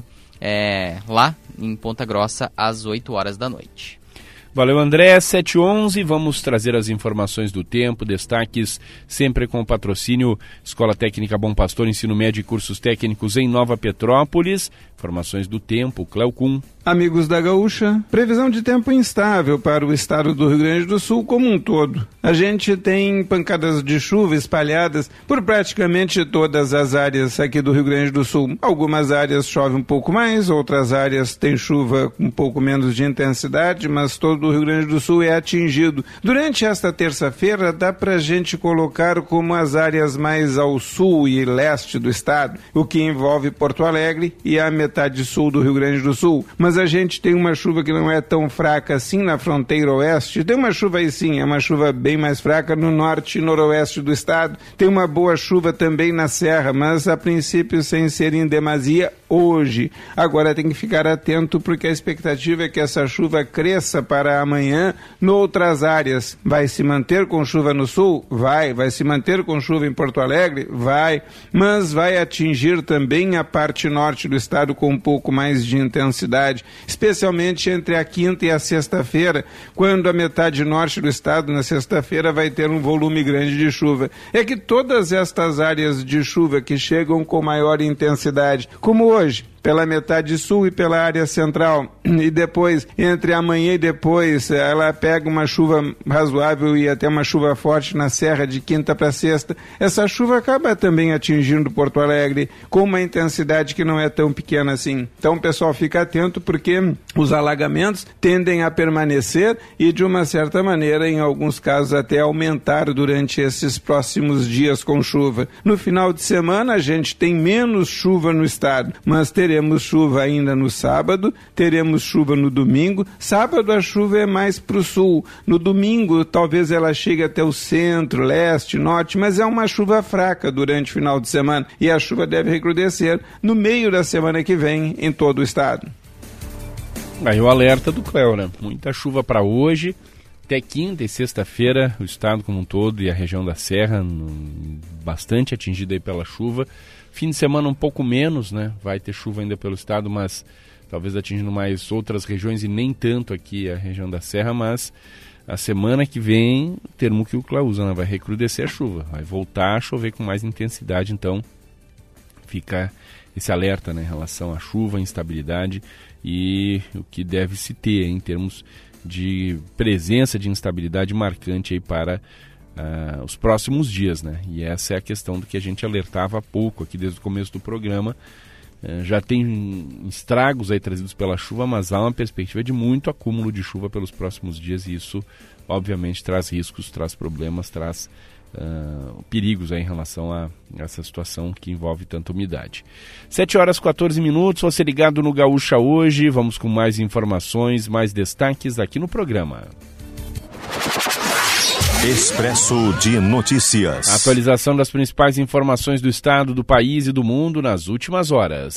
é, lá em Ponta Grossa, às oito horas da noite. Valeu, André. sete e onze, vamos trazer as informações do tempo, destaques sempre com o patrocínio Escola Técnica Bom Pastor, ensino médio e cursos técnicos em Nova Petrópolis. Informações do tempo, Cleocum. Amigos da Gaúcha, previsão de tempo instável para o estado do Rio Grande do Sul como um todo. A gente tem pancadas de chuva espalhadas por praticamente todas as áreas aqui do Rio Grande do Sul. Algumas áreas chove um pouco mais, outras áreas tem chuva com um pouco menos de intensidade, mas todo o Rio Grande do Sul é atingido. Durante esta terça-feira, dá pra gente colocar como as áreas mais ao sul e leste do estado, o que envolve Porto Alegre e a metade sul do Rio Grande do Sul. Mas a gente tem uma chuva que não é tão fraca assim na fronteira oeste. Tem uma chuva aí sim, é uma chuva bem mais fraca no norte e noroeste do estado. Tem uma boa chuva também na serra, mas a princípio sem ser em demasia hoje. Agora tem que ficar atento porque a expectativa é que essa chuva cresça para amanhã. Noutras áreas, vai se manter com chuva no sul? Vai. Vai se manter com chuva em Porto Alegre? Vai. Mas vai atingir também a parte norte do estado com um pouco mais de intensidade, especialmente entre a quinta e a sexta-feira, quando a metade norte do estado na sexta-feira vai ter um volume grande de chuva. É que todas estas áreas de chuva que chegam com maior intensidade, como hoje, pela metade sul e pela área central, e depois, entre amanhã e depois, ela pega uma chuva razoável e até uma chuva forte na serra de quinta para sexta. Essa chuva acaba também atingindo Porto Alegre com uma intensidade que não é tão pequena assim. Então, pessoal, fica atento porque os alagamentos tendem a permanecer e, de uma certa maneira, em alguns casos, até aumentar durante esses próximos dias com chuva. No final de semana, a gente tem menos chuva no estado, mas teremos Teremos chuva ainda no sábado, teremos chuva no domingo. Sábado a chuva é mais para o sul. No domingo talvez ela chegue até o centro, leste, norte, mas é uma chuva fraca durante o final de semana. E a chuva deve recrudescer no meio da semana que vem em todo o estado. Aí o alerta do Cléo, né? Muita chuva para hoje, até quinta e sexta-feira, o estado como um todo e a região da Serra no, bastante atingida aí pela chuva. Fim de semana um pouco menos, né? Vai ter chuva ainda pelo estado, mas talvez atingindo mais outras regiões e nem tanto aqui a região da Serra, mas a semana que vem, o termo que o Clá usa, né? Vai recrudescer a chuva, vai voltar a chover com mais intensidade, então fica esse alerta, né, em relação à chuva, instabilidade e o que deve se ter em termos de presença de instabilidade marcante aí para uh, os próximos dias, né? E essa é a questão do que a gente alertava há pouco aqui desde o começo do programa. Uh, já tem estragos aí trazidos pela chuva, mas há uma perspectiva de muito acúmulo de chuva pelos próximos dias e isso obviamente traz riscos, traz problemas, traz Uh, perigos aí em relação a essa situação que envolve tanta umidade. sete horas e quatorze minutos, você ligado no Gaúcha hoje, vamos com mais informações, mais destaques aqui no programa. Expresso de Notícias. Atualização das principais informações do estado, do país e do mundo nas últimas horas.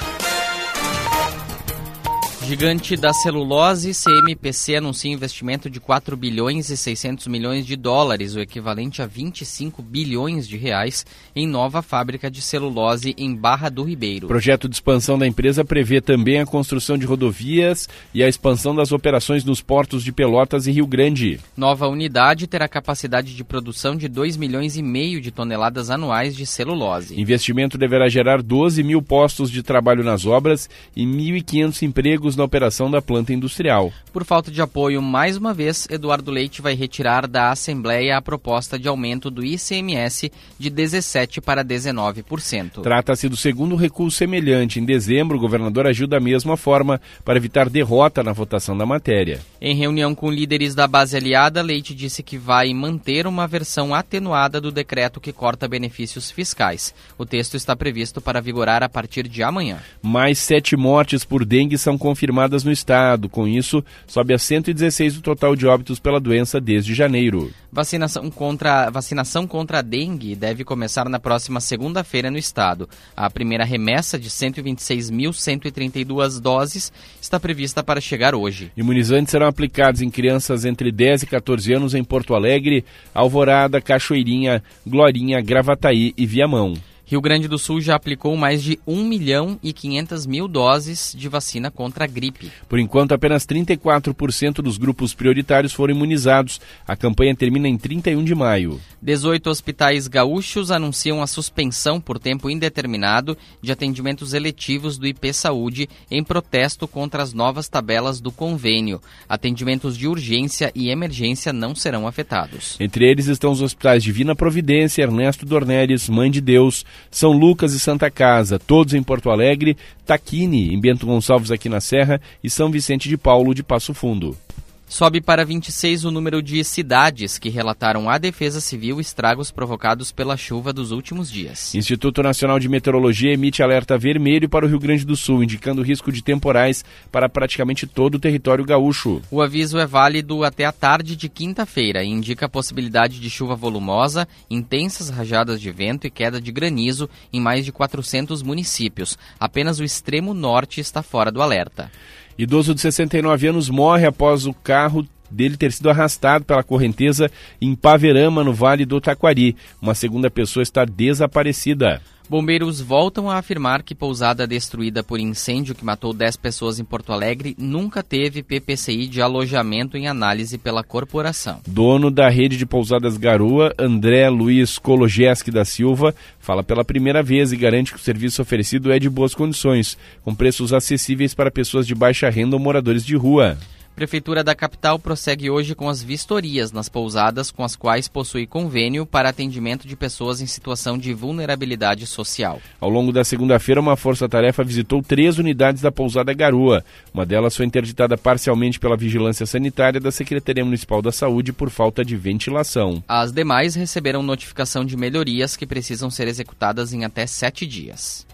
Gigante da celulose, C M P C anuncia investimento de quatro bilhões e seiscentos milhões de dólares, o equivalente a vinte e cinco bilhões de reais, em nova fábrica de celulose em Barra do Ribeiro. O projeto de expansão da empresa prevê também a construção de rodovias e a expansão das operações nos portos de Pelotas e Rio Grande. Nova unidade terá capacidade de produção de dois milhões e meio de toneladas anuais de celulose. Investimento deverá gerar doze mil postos de trabalho nas obras e mil e quinhentos empregos na operação da planta industrial. Por falta de apoio, mais uma vez, Eduardo Leite vai retirar da Assembleia a proposta de aumento do I C M S de dezessete por cento para dezenove por cento. Trata-se do segundo recuo semelhante. Em dezembro, o governador agiu da mesma forma para evitar derrota na votação da matéria. Em reunião com líderes da base aliada, Leite disse que vai manter uma versão atenuada do decreto que corta benefícios fiscais. O texto está previsto para vigorar a partir de amanhã. Mais sete mortes por dengue são confirmadas no estado. Com isso, sobe a cento e dezesseis o total de óbitos pela doença desde janeiro. Vacinação contra, vacinação contra a dengue deve começar na próxima segunda-feira no estado. A primeira remessa de cento e vinte e seis mil cento e trinta e duas doses está prevista para chegar hoje. Imunizantes serão aplicados em crianças entre dez e quatorze anos em Porto Alegre, Alvorada, Cachoeirinha, Glorinha, Gravataí e Viamão. Rio Grande do Sul já aplicou mais de um milhão e quinhentas mil doses de vacina contra a gripe. Por enquanto, apenas trinta e quatro por cento dos grupos prioritários foram imunizados. A campanha termina em trinta e um de maio. dezoito hospitais gaúchos anunciam a suspensão por tempo indeterminado de atendimentos eletivos do I P Saúde em protesto contra as novas tabelas do convênio. Atendimentos de urgência e emergência não serão afetados. Entre eles estão os hospitais Divina Providência, Ernesto Dornelles, Mãe de Deus, São Lucas e Santa Casa, todos em Porto Alegre, Taquini, em Bento Gonçalves aqui na Serra e São Vicente de Paulo de Passo Fundo. Sobe para vinte e seis o número de cidades que relataram à Defesa Civil estragos provocados pela chuva dos últimos dias. Instituto Nacional de Meteorologia emite alerta vermelho para o Rio Grande do Sul, indicando risco de temporais para praticamente todo o território gaúcho. O aviso é válido até a tarde de quinta-feira e indica a possibilidade de chuva volumosa, intensas rajadas de vento e queda de granizo em mais de quatrocentos municípios. Apenas o extremo norte está fora do alerta. Idoso de sessenta e nove anos morre após o carro dele ter sido arrastado pela correnteza em Paverama, no Vale do Taquari. Uma segunda pessoa está desaparecida. Bombeiros voltam a afirmar que pousada destruída por incêndio que matou dez pessoas em Porto Alegre nunca teve P P C I de alojamento em análise pela corporação. Dono da rede de pousadas Garoa, André Luiz Kologeski da Silva, fala pela primeira vez e garante que o serviço oferecido é de boas condições, com preços acessíveis para pessoas de baixa renda ou moradores de rua. Prefeitura da capital prossegue hoje com as vistorias nas pousadas com as quais possui convênio para atendimento de pessoas em situação de vulnerabilidade social. Ao longo da segunda-feira, uma força-tarefa visitou três unidades da pousada Garoa. Uma delas foi interditada parcialmente pela Vigilância Sanitária da Secretaria Municipal da Saúde por falta de ventilação. As demais receberam notificação de melhorias que precisam ser executadas em até sete dias.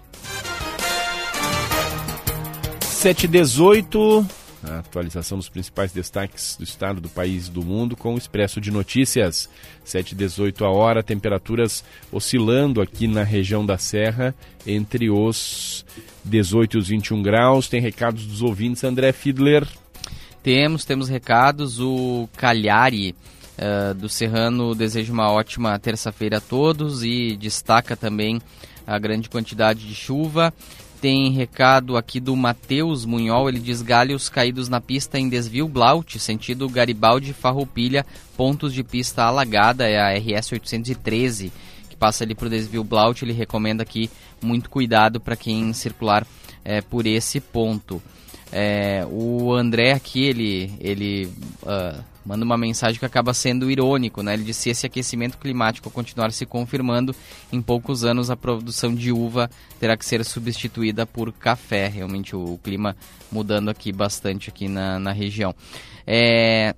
sete e dezoito... A atualização dos principais destaques do estado, do país e do mundo com o Expresso de Notícias. sete e dezoito a hora, temperaturas oscilando aqui na região da Serra entre os dezoito e os vinte e um graus. Tem recados dos ouvintes, André Fiedler. Temos, temos recados. O Calhari uh, do Serrano deseja uma ótima terça-feira a todos e destaca também a grande quantidade de chuva. Tem recado aqui do Matheus Munhol, ele diz: galhos caídos na pista em desvio Blaut, sentido Garibaldi Farroupilha, pontos de pista alagada, é a R S oitocentos e treze, que passa ali para o desvio Blaut. Ele recomenda aqui muito cuidado para quem circular é, por esse ponto. É, o André aqui, ele, ele uh, manda uma mensagem que acaba sendo irônico, né? Ele disse: se esse aquecimento climático continuar se confirmando, em poucos anos a produção de uva terá que ser substituída por café. Realmente o, o clima mudando aqui bastante aqui na, na região. É...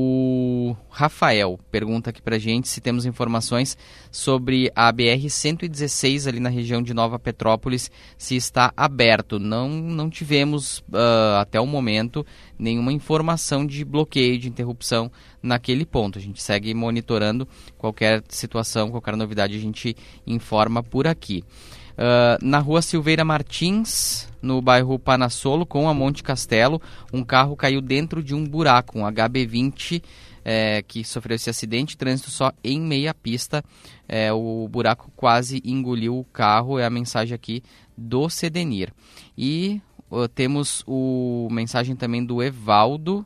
O Rafael pergunta aqui pra gente se temos informações sobre a B R cento e dezesseis ali na região de Nova Petrópolis, se está aberto. Não, não tivemos uh, até o momento nenhuma informação de bloqueio, de interrupção naquele ponto. A gente segue monitorando qualquer situação, qualquer novidade a gente informa por aqui. Uh, na rua Silveira Martins, no bairro Panassolo, com a Monte Castelo, um carro caiu dentro de um buraco, um H B vinte, é, que sofreu esse acidente, trânsito só em meia pista, é, o buraco quase engoliu o carro, é a mensagem aqui do Sedenir. E uh, temos o mensagem também do Evaldo,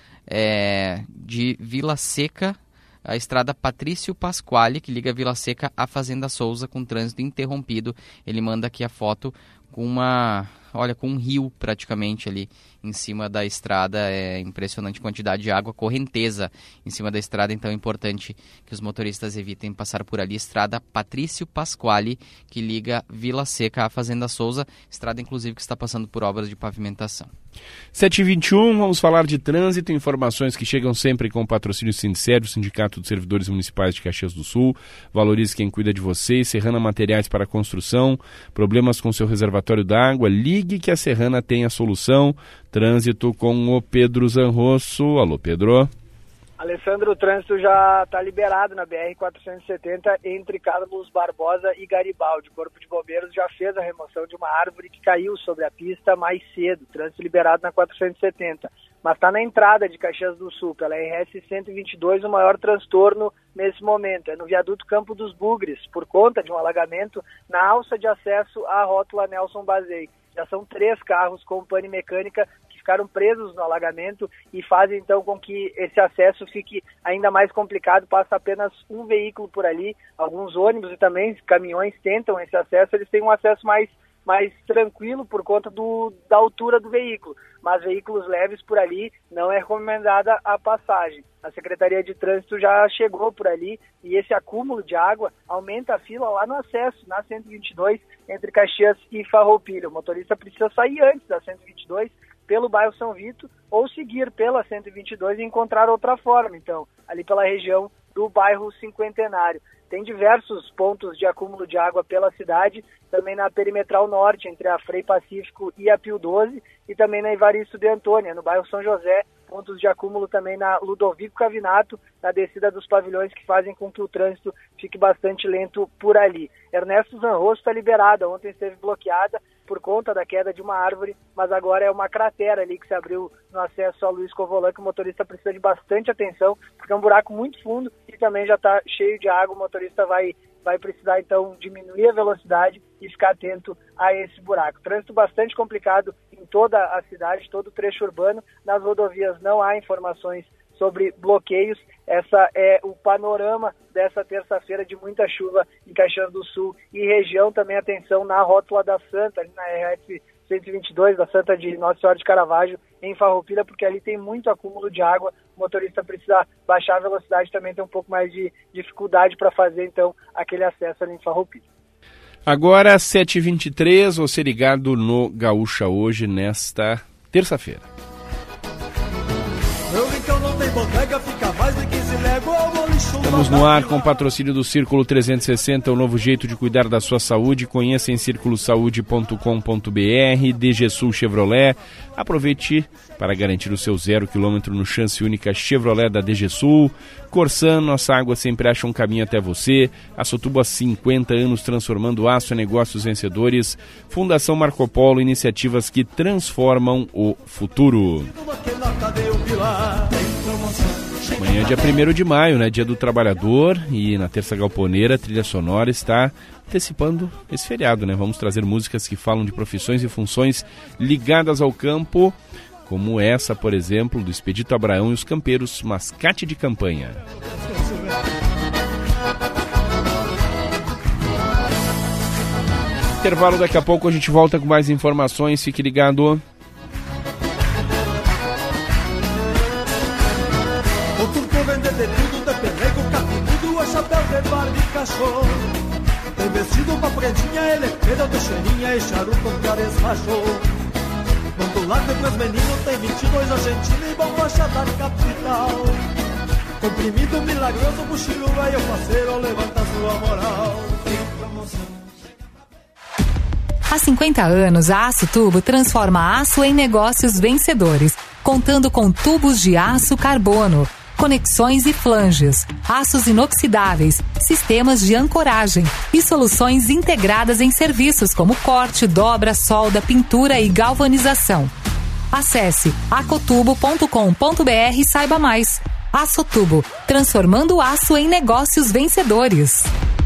é, de Vila Seca, a estrada Patrício Pasquale, que liga Vila Seca à Fazenda Souza, com trânsito interrompido. Ele manda aqui a foto com uma, olha, com um rio praticamente ali em cima da estrada. É impressionante quantidade de água, correnteza em cima da estrada, então é importante que os motoristas evitem passar por ali. Estrada Patrício Pasquale, que liga Vila Seca à Fazenda Souza, estrada inclusive que está passando por obras de pavimentação. sete e vinte e um, vamos falar de trânsito, informações que chegam sempre com o patrocínio Sindicerv, Sindicato dos Servidores Municipais de Caxias do Sul. Valorize quem cuida de você. Serrana Materiais para Construção, problemas com seu reservatório d'água, ligue que a Serrana tem a solução. Trânsito com o Pedro Zanrosso. Alô, Pedro. Alessandro, o trânsito já está liberado na B R quatrocentos e setenta entre Carlos Barbosa e Garibaldi. O Corpo de Bombeiros já fez a remoção de uma árvore que caiu sobre a pista mais cedo. Trânsito liberado na quatrocentos e setenta. Mas está na entrada de Caxias do Sul, pela R S cento e vinte e dois, o maior transtorno nesse momento. É no viaduto Campo dos Bugres, por conta de um alagamento na alça de acesso à rótula Nelson Bazei. Já são três carros com pane mecânica que ficaram presos no alagamento e fazem então com que esse acesso fique ainda mais complicado. Passa apenas um veículo por ali, alguns ônibus e também caminhões tentam esse acesso, eles têm um acesso mais, mais tranquilo por conta do, da altura do veículo, mas veículos leves por ali não é recomendada a passagem. A Secretaria de Trânsito já chegou por ali e esse acúmulo de água aumenta a fila lá no acesso, na cento e vinte e dois, entre Caxias e Farroupilha. O motorista precisa sair antes da cento e vinte e dois pelo bairro São Vito ou seguir pela cento e vinte e dois e encontrar outra forma, então, ali pela região do bairro Cinquentenário. Tem diversos pontos de acúmulo de água pela cidade, também na Perimetral Norte, entre a Frei Pacífico e a Pio doze, e também na Evaristo de Antônia, no bairro São José, pontos de acúmulo também na Ludovico Cavinato, na descida dos pavilhões, que fazem com que o trânsito fique bastante lento por ali. Ernesto Zanrosso está liberada, ontem esteve bloqueada por conta da queda de uma árvore, mas agora é uma cratera ali que se abriu no acesso a Luiz Covolan, que o motorista precisa de bastante atenção, porque é um buraco muito fundo e também já está cheio de água. O motorista vai, vai precisar então diminuir a velocidade e ficar atento a esse buraco. Trânsito bastante complicado em toda a cidade, todo o trecho urbano. Nas rodovias não há informações sobre bloqueios. Essa é o panorama dessa terça-feira de muita chuva em Caxias do Sul e região. Também atenção na rótula da Santa, ali na R S cento e vinte e dois, da Santa de Nossa Senhora de Caravaggio, em Farroupilha, porque ali tem muito acúmulo de água. O motorista precisa baixar a velocidade, também tem um pouco mais de dificuldade para fazer então aquele acesso ali em Farroupilha. Agora, sete e vinte e três, você ligado no Gaúcha Hoje, nesta terça-feira. Estamos no ar com o patrocínio do Círculo trezentos e sessenta, o novo jeito de cuidar da sua saúde. Conheça em círculo saúde ponto com ponto b r. D G Sul Chevrolet. Aproveite para garantir o seu zero quilômetro no Chance Única Chevrolet da D G Sul. Corsan, nossa água sempre acha um caminho até você. Açotubo há cinquenta anos transformando aço em negócios vencedores. Fundação Marco Polo, iniciativas que transformam o futuro. levar. Tem promoção. Amanhã é dia primeiro de maio, né? Dia do Trabalhador, e na Terça Galponeira a trilha sonora está antecipando esse feriado, né? Vamos trazer músicas que falam de profissões e funções ligadas ao campo, como essa, por exemplo, do Expedito Abraão e os Campeiros, Mascate de Campanha. Intervalo, daqui a pouco a gente volta com mais informações, fique ligado. O turco vende de tudo, de pelego, capinudo, a chapéu de barba e cachorro. Tem vestido pra pretinha, ele peda de cheirinha e charuto que aresmachou. Quando lá tem meus meninos, tem vinte e dois argentinos e bombacha da capital. Comprimido milagroso, mochilo velho parceiro, levanta sua moral. Tem promoção. Há cinquenta anos, a Aço Tubo transforma aço em negócios vencedores, contando com tubos de aço carbono, conexões e flanges, aços inoxidáveis, sistemas de ancoragem e soluções integradas em serviços como corte, dobra, solda, pintura e galvanização. Acesse acotubo ponto com ponto br e saiba mais. Aço Tubo, transformando aço em negócios vencedores.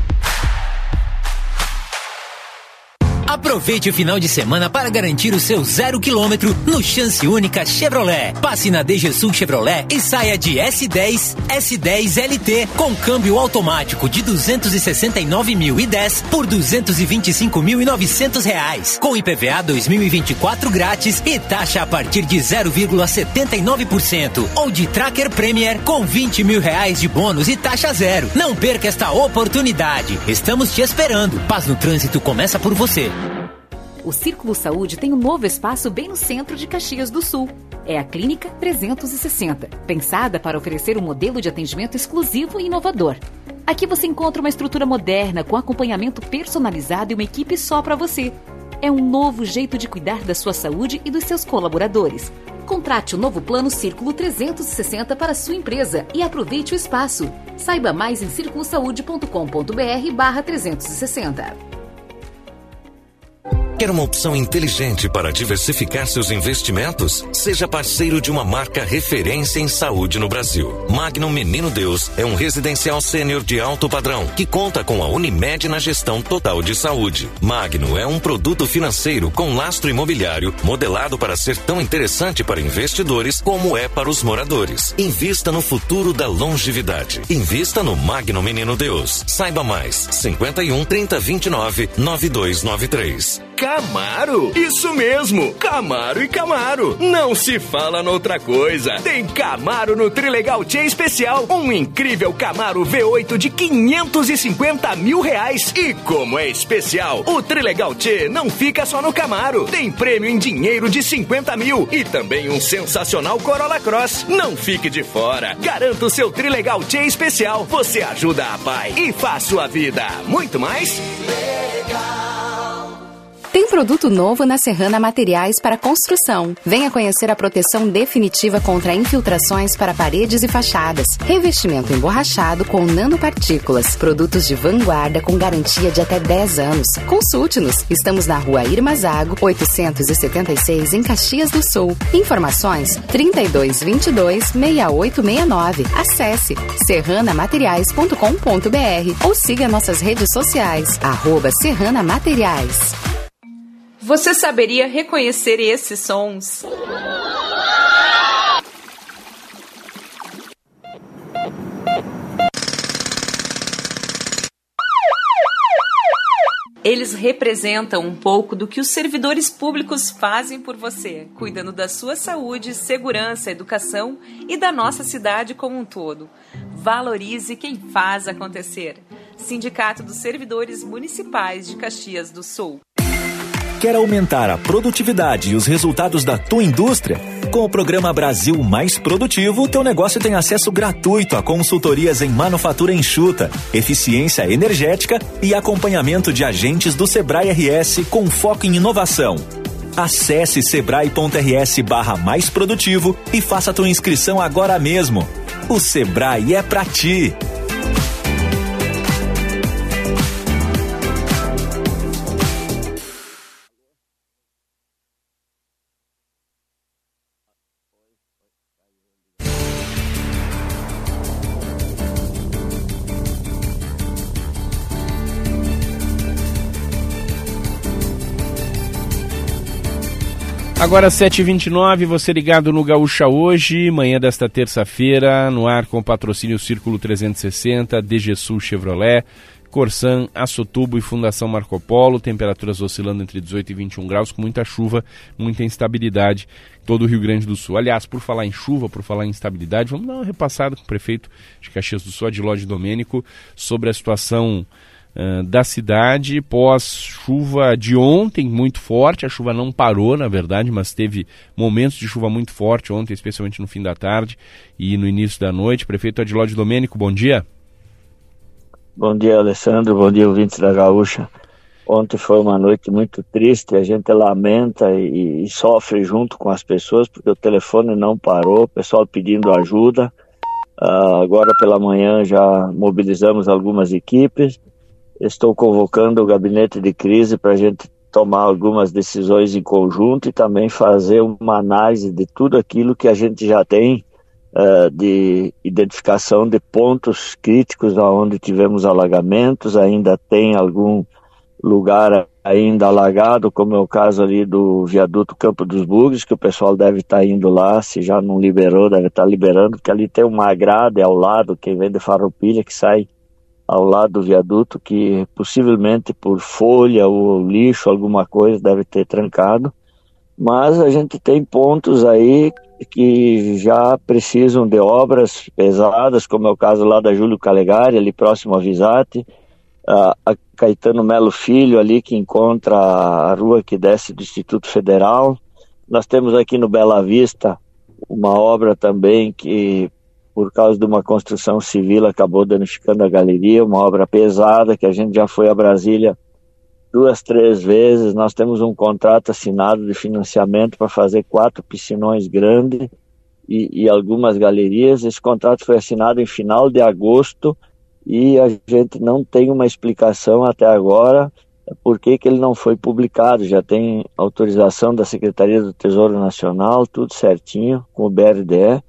Aproveite o final de semana para garantir o seu zero quilômetro no Chance Única Chevrolet. Passe na D G Sul Chevrolet e saia de S dez, S dez L T com câmbio automático de duzentos e sessenta e nove mil e dez por duzentos e vinte e cinco mil e novecentos reais, com I P V A dois mil e vinte e quatro grátis e taxa a partir de zero vírgula setenta e nove por cento, ou de Tracker Premier com vinte mil reais de bônus e taxa zero. Não perca esta oportunidade. Estamos te esperando. Paz no Trânsito começa por você. O Círculo Saúde tem um novo espaço bem no centro de Caxias do Sul. É a Clínica trezentos e sessenta, pensada para oferecer um modelo de atendimento exclusivo e inovador. Aqui você encontra uma estrutura moderna com acompanhamento personalizado e uma equipe só para você. É um novo jeito de cuidar da sua saúde e dos seus colaboradores. Contrate o novo plano Círculo trezentos e sessenta para a sua empresa e aproveite o espaço. Saiba mais em círculo saúde ponto com ponto br barra trezentos e sessenta. Quer uma opção inteligente para diversificar seus investimentos? Seja parceiro de uma marca referência em saúde no Brasil. Magnum Menino Deus é um residencial sênior de alto padrão que conta com a Unimed na gestão total de saúde. Magnum é um produto financeiro com lastro imobiliário modelado para ser tão interessante para investidores como é para os moradores. Invista no futuro da longevidade. Invista no Magnum Menino Deus. Saiba mais. cinquenta e um, trinta, vinte e nove, noventa e dois noventa e três. Camaro? Isso mesmo, Camaro e Camaro. Não se fala noutra coisa. Tem Camaro no Trilegal Tchê Especial. Um incrível Camaro V oito de quinhentos e cinquenta mil reais. E como é especial, o Trilegal Tchê não fica só no Camaro. Tem prêmio em dinheiro de cinquenta mil e também um sensacional Corolla Cross. Não fique de fora. Garanta o seu Trilegal Tchê Especial. Você ajuda a pai e faz sua vida muito mais legal. Tem produto novo na Serrana Materiais para Construção. Venha conhecer a proteção definitiva contra infiltrações para paredes e fachadas. Revestimento emborrachado com nanopartículas. Produtos de vanguarda com garantia de até dez anos. Consulte-nos. Estamos na rua Irma Zago, oitocentos e setenta e seis, em Caxias do Sul. Informações trinta e dois, vinte e dois, sessenta e oito sessenta e nove. Acesse serrana materiais ponto com ponto br ou siga nossas redes sociais. Arroba Serrana Materiais. Você saberia reconhecer esses sons? Eles representam um pouco do que os servidores públicos fazem por você, cuidando da sua saúde, segurança, educação e da nossa cidade como um todo. Valorize quem faz acontecer. Sindicato dos Servidores Municipais de Caxias do Sul. Quer aumentar a produtividade e os resultados da tua indústria? Com o programa Brasil Mais Produtivo, teu negócio tem acesso gratuito a consultorias em manufatura enxuta, eficiência energética e acompanhamento de agentes do Sebrae R S com foco em inovação. Acesse sebrae.rs barra mais produtivo e faça tua inscrição agora mesmo. O Sebrae é pra ti! Agora sete e vinte e nove, você ligado no Gaúcha Hoje, manhã desta terça-feira, no ar com patrocínio Círculo trezentos e sessenta, D G Sul Chevrolet, Corsan, Açotubo e Fundação Marco Polo, temperaturas oscilando entre dezoito e vinte e um graus, com muita chuva, muita instabilidade em todo o Rio Grande do Sul. Aliás, por falar em chuva, por falar em instabilidade, vamos dar uma repassada com o prefeito de Caxias do Sul, Adilóide Domênico, sobre a situação uh, da cidade pós-chuva de ontem, muito forte. A chuva não parou, na verdade, mas teve momentos de chuva muito forte ontem, especialmente no fim da tarde e no início da noite. Prefeito Adilóide Domênico, bom dia. Bom dia, Alessandro. Bom dia, ouvintes da Gaúcha. Ontem foi uma noite muito triste. A gente lamenta e, e sofre junto com as pessoas, porque o telefone não parou, o pessoal pedindo ajuda. Uh, agora pela manhã já mobilizamos algumas equipes. Estou convocando o gabinete de crise para a gente tomar algumas decisões em conjunto e também fazer uma análise de tudo aquilo que a gente já tem Uh, de identificação de pontos críticos onde tivemos alagamentos. Ainda tem algum lugar ainda alagado, como é o caso ali do viaduto Campo dos Bugres, que o pessoal deve estar indo lá, se já não liberou, deve estar liberando, porque ali tem uma grade ao lado, quem vem de Farroupilha, que sai ao lado do viaduto, que possivelmente por folha ou lixo, alguma coisa, deve ter trancado. Mas a gente tem pontos aí que já precisam de obras pesadas, como é o caso lá da Júlio Calegari, ali próximo a Visate, a, a Caetano Melo Filho, ali que encontra a rua que desce do Instituto Federal. Nós temos aqui no Bela Vista uma obra também que, por causa de uma construção civil, acabou danificando a galeria, uma obra pesada que a gente já foi a Brasília duas, três vezes. Nós temos um contrato assinado de financiamento para fazer quatro piscinões grandes e, e algumas galerias. Esse contrato foi assinado em final de agosto e a gente não tem uma explicação até agora por que que ele não foi publicado. Já tem autorização da Secretaria do Tesouro Nacional, tudo certinho, com o B R D E.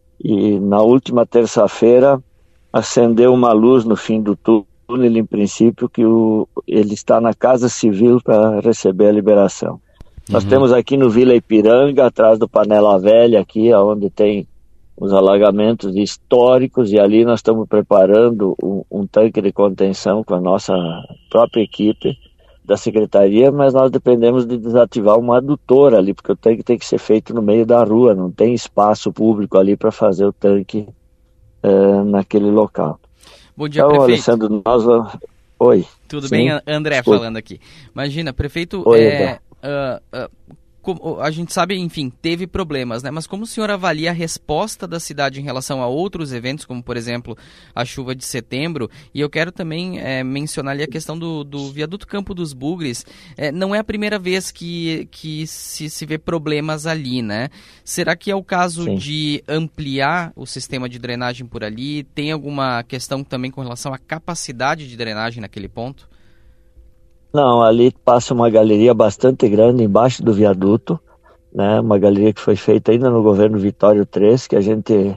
E na última terça-feira acendeu uma luz no fim do túnel, em princípio, que o, ele está na Casa Civil para receber a liberação. Uhum. Nós temos aqui no Vila Ipiranga, atrás do Panela Velha, aqui onde tem os alagamentos históricos, e ali nós estamos preparando um, um tanque de contenção com a nossa própria equipe da Secretaria, mas nós dependemos de desativar uma adutora ali, porque o tanque tem que ser feito no meio da rua, não tem espaço público ali para fazer o tanque eh, naquele local. Bom dia, então, prefeito. Alessandro, nós... Oi. Tudo Sim? bem? André Oi. falando aqui. Imagina, prefeito, Oi, é, uh, uh, como, a gente sabe, enfim, teve problemas, né? Mas como o senhor avalia a resposta da cidade em relação a outros eventos, como, por exemplo, a chuva de setembro? E eu quero também é, mencionar ali a questão do, do viaduto Campo dos Bugres. É, não é a primeira vez que, que se, se vê problemas ali, né? Será que é o caso Sim. de ampliar o sistema de drenagem por ali? Tem alguma questão também com relação à capacidade de drenagem naquele ponto? Não, ali passa uma galeria bastante grande embaixo do viaduto, né? Uma galeria que foi feita ainda no governo Vitório três, que a gente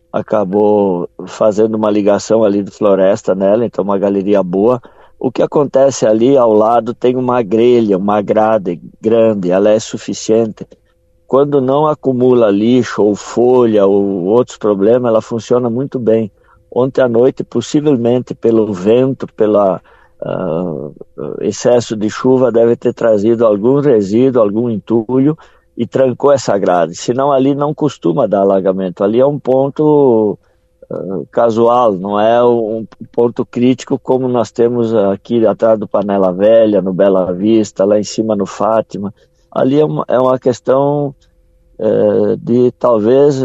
acabou fazendo uma ligação ali de floresta nela, então uma galeria boa. O que acontece ali ao lado tem uma grelha, uma grade grande, ela é suficiente. Quando não acumula lixo ou folha ou outros problemas, ela funciona muito bem. Ontem à noite, possivelmente pelo vento, pela Uh, excesso de chuva, deve ter trazido algum resíduo, algum entulho e trancou essa grade. Senão ali não costuma dar alagamento. Ali é um ponto uh, casual, não é um ponto crítico como nós temos aqui atrás do Panela Velha, no Bela Vista, lá em cima no Fátima. Ali é uma, é uma questão uh, de talvez...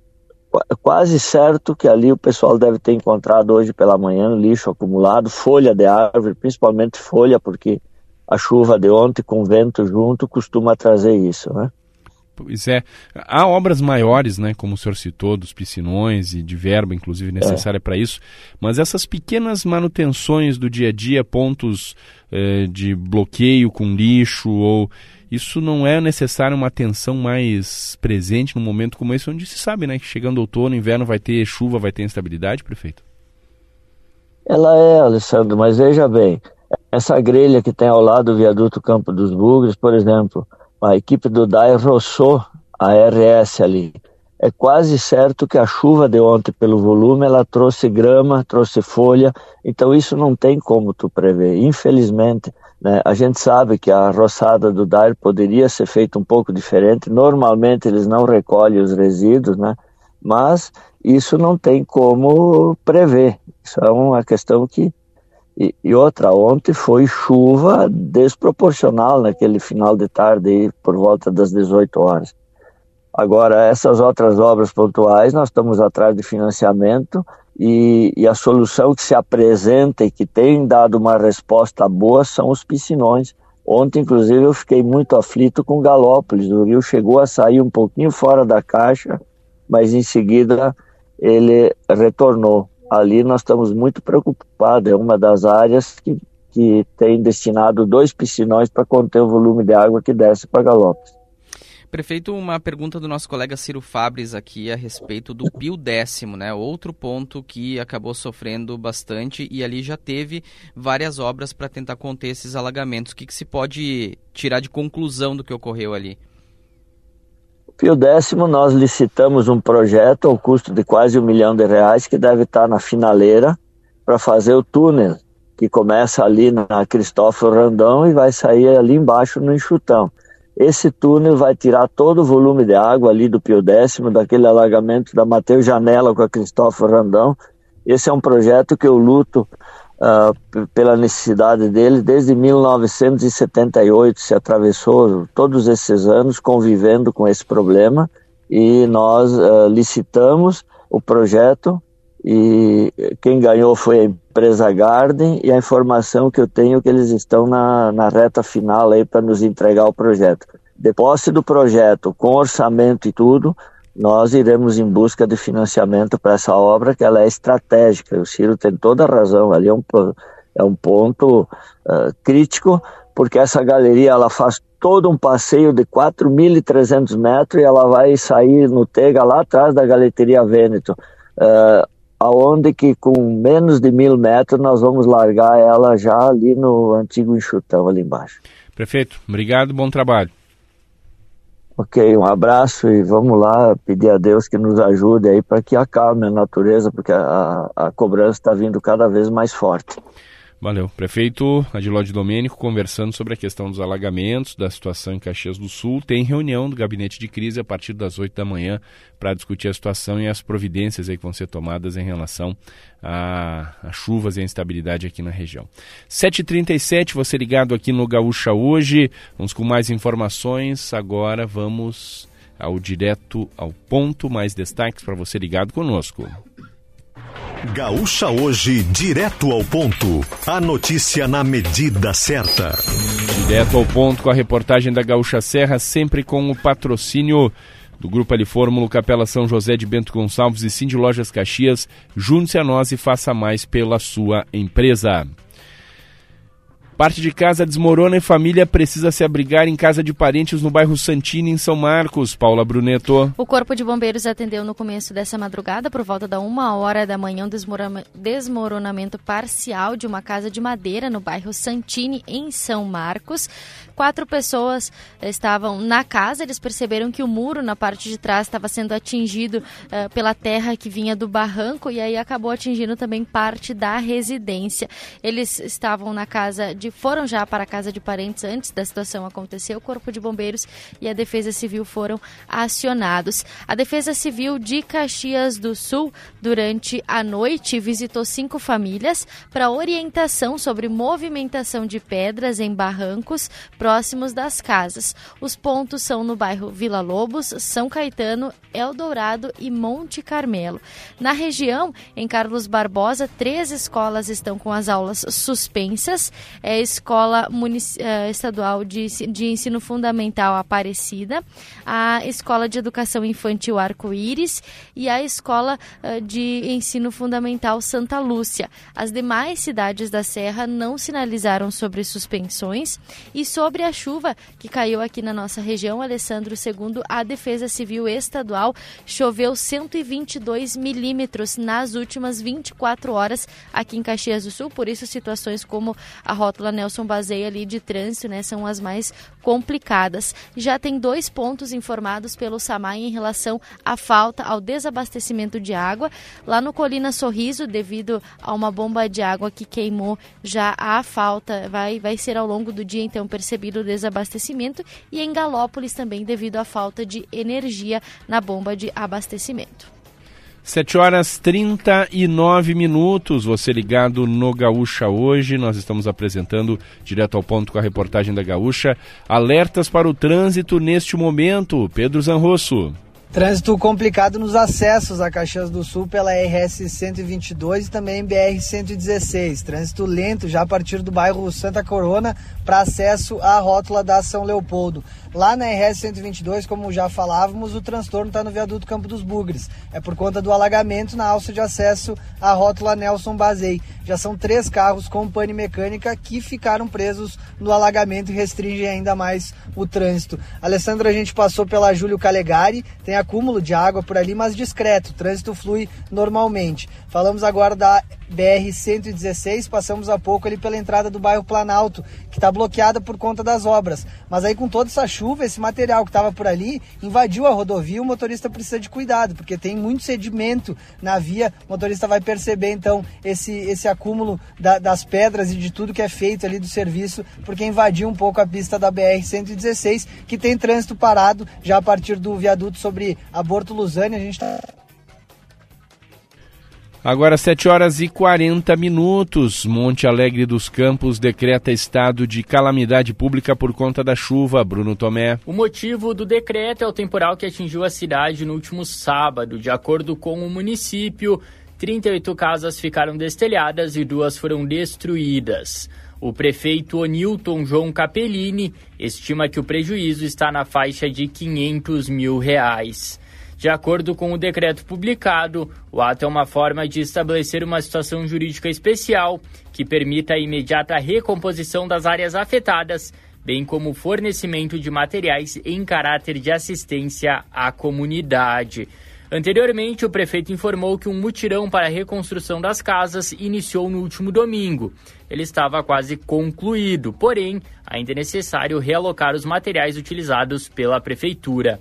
quase certo que ali o pessoal deve ter encontrado hoje pela manhã lixo acumulado, folha de árvore, principalmente folha, porque a chuva de ontem com vento junto costuma trazer isso, né? Pois é, há obras maiores, né, como o senhor citou, dos piscinões e de verba, inclusive, necessária é. para isso, mas essas pequenas manutenções do dia a dia, pontos eh, de bloqueio com lixo, ou isso não é necessário uma atenção mais presente num momento como esse, onde se sabe, né, que chegando outono, inverno vai ter chuva, vai ter instabilidade, prefeito? Ela é, Alessandro, mas veja bem, essa grelha que tem ao lado do viaduto Campo dos Bugres, por exemplo, a equipe do D A E roçou a R S ali. É quase certo que a chuva de ontem, pelo volume, ela trouxe grama, trouxe folha, então isso não tem como tu prever, infelizmente. Né? A gente sabe que a roçada do D A E poderia ser feita um pouco diferente, normalmente eles não recolhem os resíduos, né? Mas isso não tem como prever, isso é uma questão que... E, e outra, ontem foi chuva desproporcional naquele final de tarde, aí, por volta das dezoito horas. Agora, essas outras obras pontuais, nós estamos atrás de financiamento e, e a solução que se apresenta e que tem dado uma resposta boa são os piscinões. Ontem, inclusive, eu fiquei muito aflito com Galópolis. O rio chegou a sair um pouquinho fora da caixa, mas em seguida ele retornou. Ali nós estamos muito preocupados, é uma das áreas que, que tem destinado dois piscinões para conter o volume de água que desce para Galópolis. Prefeito, uma pergunta do nosso colega Ciro Fabres aqui a respeito do Pio Décimo, né? Outro ponto que acabou sofrendo bastante e ali já teve várias obras para tentar conter esses alagamentos. O que, que se pode tirar de conclusão do que ocorreu ali? Pio Décimo, nós licitamos um projeto ao custo de quase um milhão de reais que deve estar na finaleira para fazer o túnel, que começa ali na Cristóforo Randão e vai sair ali embaixo no Enxutão. Esse túnel vai tirar todo o volume de água ali do Pio Décimo, daquele alagamento da Mateus Janela com a Cristóforo Randão. Esse é um projeto que eu luto uh, pela necessidade dele desde mil novecentos e setenta e oito, se atravessou todos esses anos convivendo com esse problema e nós uh, licitamos o projeto e quem ganhou foi a empresa Garden e a informação que eu tenho é que eles estão na, na reta final aí para nos entregar o projeto. De posse do projeto, com orçamento e tudo, nós iremos em busca de financiamento para essa obra que ela é estratégica. O Ciro tem toda a razão, ali é um, é um ponto uh, crítico, porque essa galeria ela faz todo um passeio de quatro mil e trezentos metros e ela vai sair no Tega lá atrás da Galeteria Vêneto. Uh, aonde que com menos de mil metros nós vamos largar ela já ali no antigo Enxutão, ali embaixo. Prefeito, obrigado, bom trabalho. Ok, um abraço e vamos lá pedir a Deus que nos ajude aí para que acalme a natureza, porque a, a cobrança está vindo cada vez mais forte. Valeu. Prefeito Adilode Domênico conversando sobre a questão dos alagamentos, da situação em Caxias do Sul. Tem reunião do gabinete de crise a partir das oito da manhã para discutir a situação e as providências aí que vão ser tomadas em relação a, a chuvas e a instabilidade aqui na região. sete e trinta e sete, você ligado aqui no Gaúcha Hoje. Vamos com mais informações. Agora vamos ao direto ao ponto, mais destaques para você ligado conosco. Gaúcha Hoje, direto ao ponto. A notícia na medida certa. Direto ao ponto com a reportagem da Gaúcha Serra, sempre com o patrocínio do Grupo Alifórmulo, Capela São José de Bento Gonçalves e Cindy Lojas Caxias. Junte-se a nós e faça mais pela sua empresa. Parte de casa desmorona e família precisa se abrigar em casa de parentes no bairro Santini, em São Marcos. Paula Bruneto. O Corpo de Bombeiros atendeu no começo dessa madrugada, por volta da uma hora da manhã, um desmoronamento parcial de uma casa de madeira no bairro Santini, em São Marcos. Quatro pessoas estavam na casa, eles perceberam que o muro na parte de trás estava sendo atingido uh, pela terra que vinha do barranco e aí acabou atingindo também parte da residência. Eles estavam na casa de, foram já para a casa de parentes antes da situação acontecer. O Corpo de Bombeiros e a Defesa Civil foram acionados. A Defesa Civil de Caxias do Sul, durante a noite, visitou cinco famílias para orientação sobre movimentação de pedras em barrancos próximos das casas. Os pontos são no bairro Vila Lobos, São Caetano, Eldorado e Monte Carmelo. Na região, em Carlos Barbosa, três escolas estão com as aulas suspensas. É a Escola Munic- Estadual de, de Ensino Fundamental Aparecida, a Escola de Educação Infantil Arco-Íris e a Escola de Ensino Fundamental Santa Lúcia. As demais cidades da Serra não sinalizaram sobre suspensões e sobre sobre a chuva que caiu aqui na nossa região, Alessandro, segundo a Defesa Civil Estadual, choveu cento e vinte e dois milímetros nas últimas vinte e quatro horas aqui em Caxias do Sul, por isso situações como a rótula Nelson Bazeia ali de trânsito, né, são as mais complicadas. Já tem dois pontos informados pelo SAMAI em relação à falta, ao desabastecimento de água. Lá no Colina Sorriso, devido a uma bomba de água que queimou, já há falta, vai, vai ser ao longo do dia então percebido o desabastecimento, e em Galópolis também devido à falta de energia na bomba de abastecimento. sete horas e trinta e nove minutos, você ligado no Gaúcha Hoje, nós estamos apresentando direto ao ponto com a reportagem da Gaúcha, alertas para o trânsito neste momento. Pedro Zanrosso. Trânsito complicado nos acessos a Caxias do Sul pela R S cento e vinte e dois e também B R cento e dezesseis. Trânsito lento já a partir do bairro Santa Corona para acesso à rótula da São Leopoldo. Lá na R S cento e vinte e dois, como já falávamos, o transtorno está no viaduto Campo dos Bugres. É por conta do alagamento na alça de acesso à rótula Nelson Bazei. Já são três carros com pane mecânica que ficaram presos no alagamento e restringem ainda mais o trânsito. Alessandro, a gente passou pela Júlio Calegari, tem acúmulo de água por ali, mas discreto, o trânsito flui normalmente. Falamos agora da B R cento e dezesseis, passamos há pouco ali pela entrada do bairro Planalto, que está bloqueada por conta das obras. Mas aí com toda essa chuva, esse material que estava por ali invadiu a rodovia, o motorista precisa de cuidado, porque tem muito sedimento na via, o motorista vai perceber então esse, esse acúmulo da, das pedras e de tudo que é feito ali do serviço, porque invadiu um pouco a pista da B R cento e dezesseis, que tem trânsito parado já a partir do viaduto sobre Aborto Luzânia. A gente está... Agora sete horas e quarenta minutos, Monte Alegre dos Campos decreta estado de calamidade pública por conta da chuva. Bruno Tomé. O motivo do decreto é o temporal que atingiu a cidade no último sábado. De acordo com o município, trinta e oito casas ficaram destelhadas e duas foram destruídas. O prefeito Onilton João Capellini estima que o prejuízo está na faixa de quinhentos mil reais. De acordo com o decreto publicado, o ato é uma forma de estabelecer uma situação jurídica especial que permita a imediata recomposição das áreas afetadas, bem como o fornecimento de materiais em caráter de assistência à comunidade. Anteriormente, o prefeito informou que um mutirão para a reconstrução das casas iniciou no último domingo. Ele estava quase concluído, porém, ainda é necessário realocar os materiais utilizados pela prefeitura.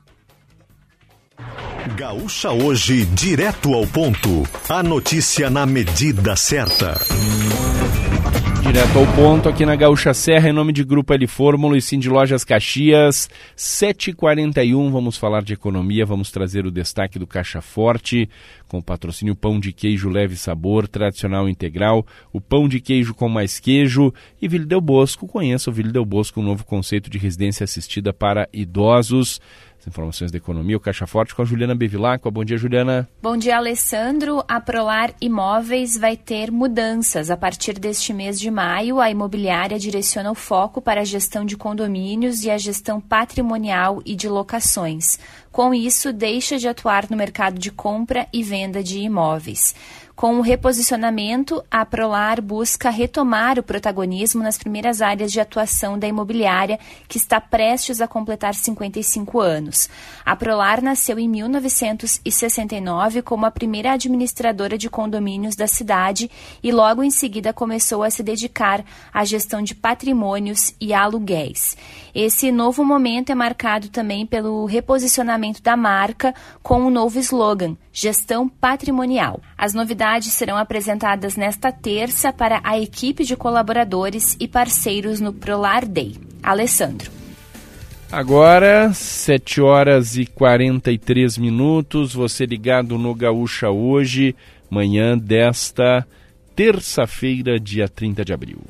Gaúcha Hoje, direto ao ponto. A notícia na medida certa. Direto ao ponto aqui na Gaúcha Serra, em nome de Grupo L Fórmula e Cindy Lojas Caxias, sete e quarenta e um, vamos falar de economia, vamos trazer o destaque do Caixa Forte, com o patrocínio Pão de Queijo Leve Sabor, tradicional integral, o pão de queijo com mais queijo e Vila Del Bosco. Conheça o Vila Del Bosco, um novo conceito de residência assistida para idosos. As informações da economia, o Caixa Forte com a Juliana Bevilacqua. Bom dia, Juliana. Bom dia, Alessandro. A Prolar Imóveis vai ter mudanças. A partir deste mês de maio, a imobiliária direciona o foco para a gestão de condomínios e a gestão patrimonial e de locações. Com isso, deixa de atuar no mercado de compra e venda de imóveis. Com o reposicionamento, a Prolar busca retomar o protagonismo nas primeiras áreas de atuação da imobiliária, que está prestes a completar cinquenta e cinco anos. A Prolar nasceu em mil novecentos e sessenta e nove como a primeira administradora de condomínios da cidade e logo em seguida começou a se dedicar à gestão de patrimônios e aluguéis. Esse novo momento é marcado também pelo reposicionamento da marca com um novo slogan, Gestão Patrimonial. As novidades serão apresentadas nesta terça para a equipe de colaboradores e parceiros no Prolar Day. Alessandro. Agora, sete horas e quarenta e três minutos, você ligado no Gaúcha Hoje, manhã desta terça-feira, dia trinta de abril.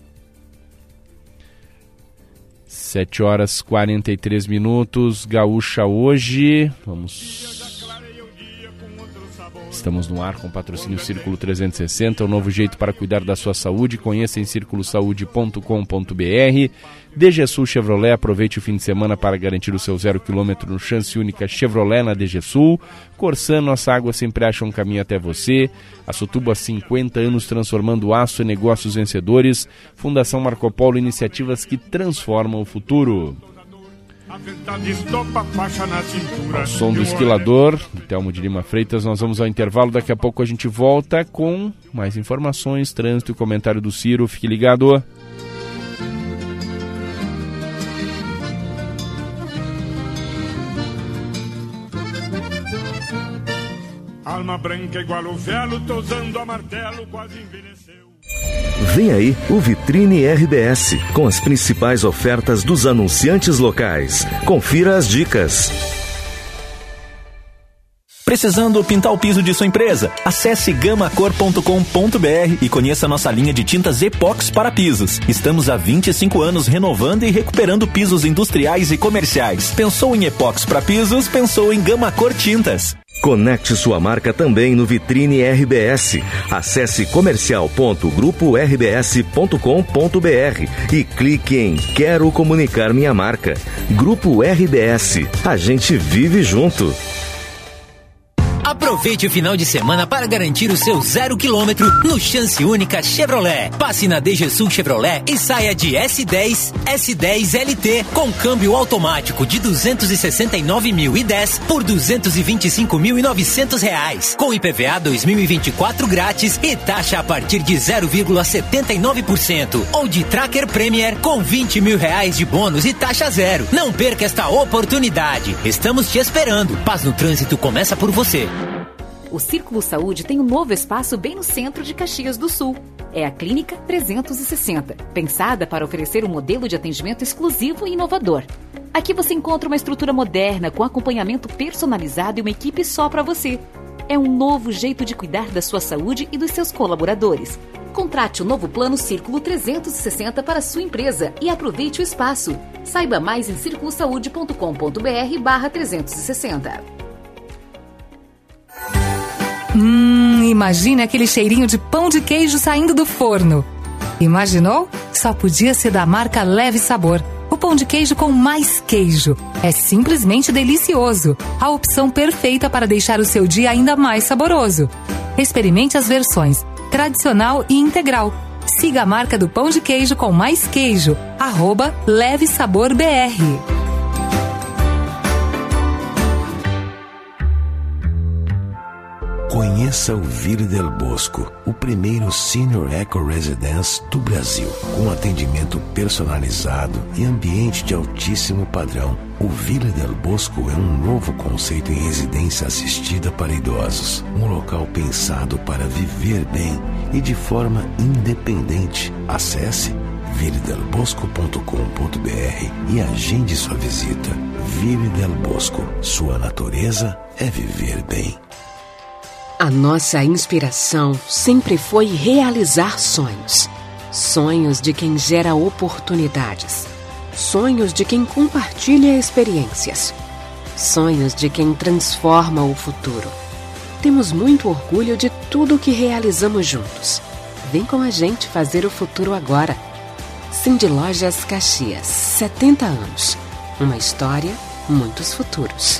sete horas e quarenta e três minutos, Gaúcha Hoje, vamos... Estamos no ar com o patrocínio Círculo trezentos e sessenta, o um novo jeito para cuidar da sua saúde. Conheça em círculo saúde ponto com ponto b r. D G Sul Chevrolet, aproveite o fim de semana para garantir o seu zero quilômetro no Chance Única Chevrolet na D G Sul. Corsan, nossa água sempre acha um caminho até você. Açutubo há cinquenta anos transformando aço em negócios vencedores. Fundação Marco Polo, iniciativas que transformam o futuro. Ao som do Esquilador, Telmo de Lima Freitas, nós vamos ao intervalo. Daqui a pouco a gente volta com mais informações, trânsito e comentário do Ciro. Fique ligado. Alma branca igual o velo, tô usando a martelo, quase envelheceu. Vem aí o Vitrine R B S, com as principais ofertas dos anunciantes locais. Confira as dicas. Precisando pintar o piso de sua empresa? Acesse gamacor ponto com ponto br e conheça nossa linha de tintas Epox para pisos. Estamos há vinte e cinco anos renovando e recuperando pisos industriais e comerciais. Pensou em Epox para pisos? Pensou em Gamacor Tintas. Conecte sua marca também no Vitrine R B S. Acesse comercial ponto grupo r b s ponto com ponto br e clique em Quero comunicar minha marca. Grupo R B S. A gente vive junto. Aproveite o final de semana para garantir o seu zero quilômetro no Chance Única Chevrolet. Passe na D G Sul Chevrolet e saia de S dez, S dez L T com câmbio automático de duzentos e sessenta e nove mil e dez por duzentos e vinte e cinco mil e novecentos reais, com I P V A dois mil e vinte e quatro grátis e taxa a partir de zero vírgula setenta e nove por cento, ou de Tracker Premier com vinte mil reais de bônus e taxa zero. Não perca esta oportunidade. Estamos te esperando. Paz no Trânsito começa por você. O Círculo Saúde tem um novo espaço bem no centro de Caxias do Sul. É a Clínica trezentos e sessenta, pensada para oferecer um modelo de atendimento exclusivo e inovador. Aqui você encontra uma estrutura moderna com acompanhamento personalizado e uma equipe só para você. É um novo jeito de cuidar da sua saúde e dos seus colaboradores. Contrate o novo plano Círculo trezentos e sessenta para a sua empresa e aproveite o espaço. Saiba mais em círculo saúde ponto com ponto br barra trezentos e sessenta. Hum, imagine aquele cheirinho de pão de queijo saindo do forno. Imaginou? Só podia ser da marca Leve Sabor. O pão de queijo com mais queijo. É simplesmente delicioso. A opção perfeita para deixar o seu dia ainda mais saboroso. Experimente as versões tradicional e integral. Siga a marca do pão de queijo com mais queijo. Arroba Leve Sabor B R. Conheça o Ville del Bosco, o primeiro Senior Eco Residence do Brasil. Com atendimento personalizado e ambiente de altíssimo padrão, o Ville del Bosco é um novo conceito em residência assistida para idosos. Um local pensado para viver bem e de forma independente. Acesse ville del bosco ponto com ponto br e agende sua visita. Ville del Bosco, sua natureza é viver bem. A nossa inspiração sempre foi realizar sonhos. Sonhos de quem gera oportunidades. Sonhos de quem compartilha experiências. Sonhos de quem transforma o futuro. Temos muito orgulho de tudo que realizamos juntos. Vem com a gente fazer o futuro agora. Cindy Lojas Caxias, setenta anos. Uma história, muitos futuros.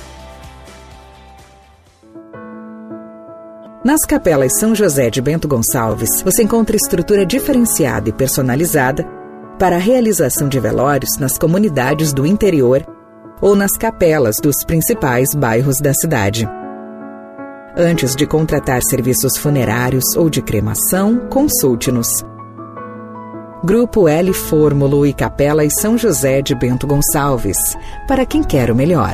Nas Capelas São José de Bento Gonçalves, você encontra estrutura diferenciada e personalizada para a realização de velórios nas comunidades do interior ou nas capelas dos principais bairros da cidade. Antes de contratar serviços funerários ou de cremação, consulte-nos. Grupo L Fórmulo e Capelas São José de Bento Gonçalves, para quem quer o melhor.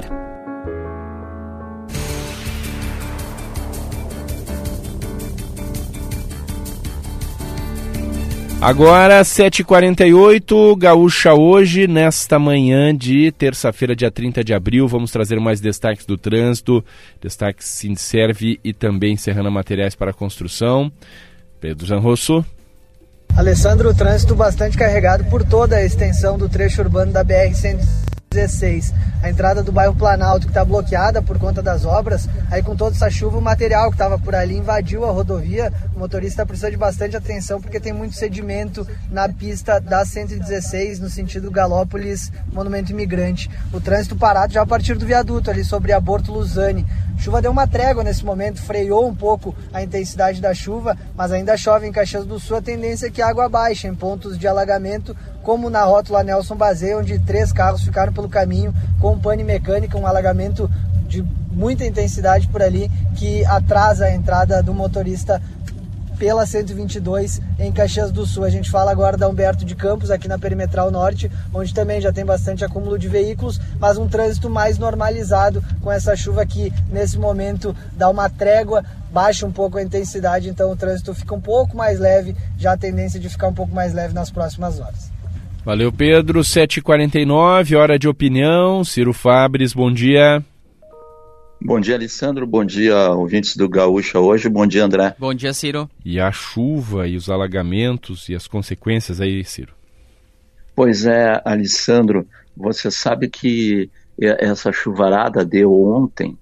Agora, sete e quarenta e oito, Gaúcha hoje, nesta manhã de terça-feira, dia trinta de abril, vamos trazer mais destaques do trânsito, destaques Sindserve e também Serrana Materiais para Construção. Pedro Zanrosso. Alessandro, o trânsito bastante carregado por toda a extensão do trecho urbano da B R cento e dezesseis. A entrada do bairro Planalto, que está bloqueada por conta das obras, aí com toda essa chuva, o material que estava por ali invadiu a rodovia, o motorista precisa de bastante atenção porque tem muito sedimento na pista da cento e dezesseis, no sentido Galópolis, Monumento Imigrante. O trânsito parado já a partir do viaduto, ali sobre Aborto Luzani. Chuva deu uma trégua nesse momento, freou um pouco a intensidade da chuva, mas ainda chove em Caxias do Sul. A tendência é que a água baixe em pontos de alagamento, como na rótula Nelson Bazê, onde três carros ficaram pelo caminho com pane mecânica, um alagamento de muita intensidade por ali, que atrasa a entrada do motorista pela cento e vinte e dois em Caxias do Sul. A gente fala agora da Humberto de Campos, aqui na Perimetral Norte, onde também já tem bastante acúmulo de veículos, mas um trânsito mais normalizado com essa chuva que nesse momento dá uma trégua, baixa um pouco a intensidade, então o trânsito fica um pouco mais leve, já a tendência de ficar um pouco mais leve nas próximas horas. Valeu, Pedro. sete e quarenta e nove, hora de opinião. Ciro Fabres, bom dia. Bom dia, Alessandro. Bom dia, ouvintes do Gaúcha hoje. Bom dia, André. Bom dia, Ciro. E a chuva e os alagamentos e as consequências aí, Ciro? Pois é, Alessandro, você sabe que essa chuvarada de ontem,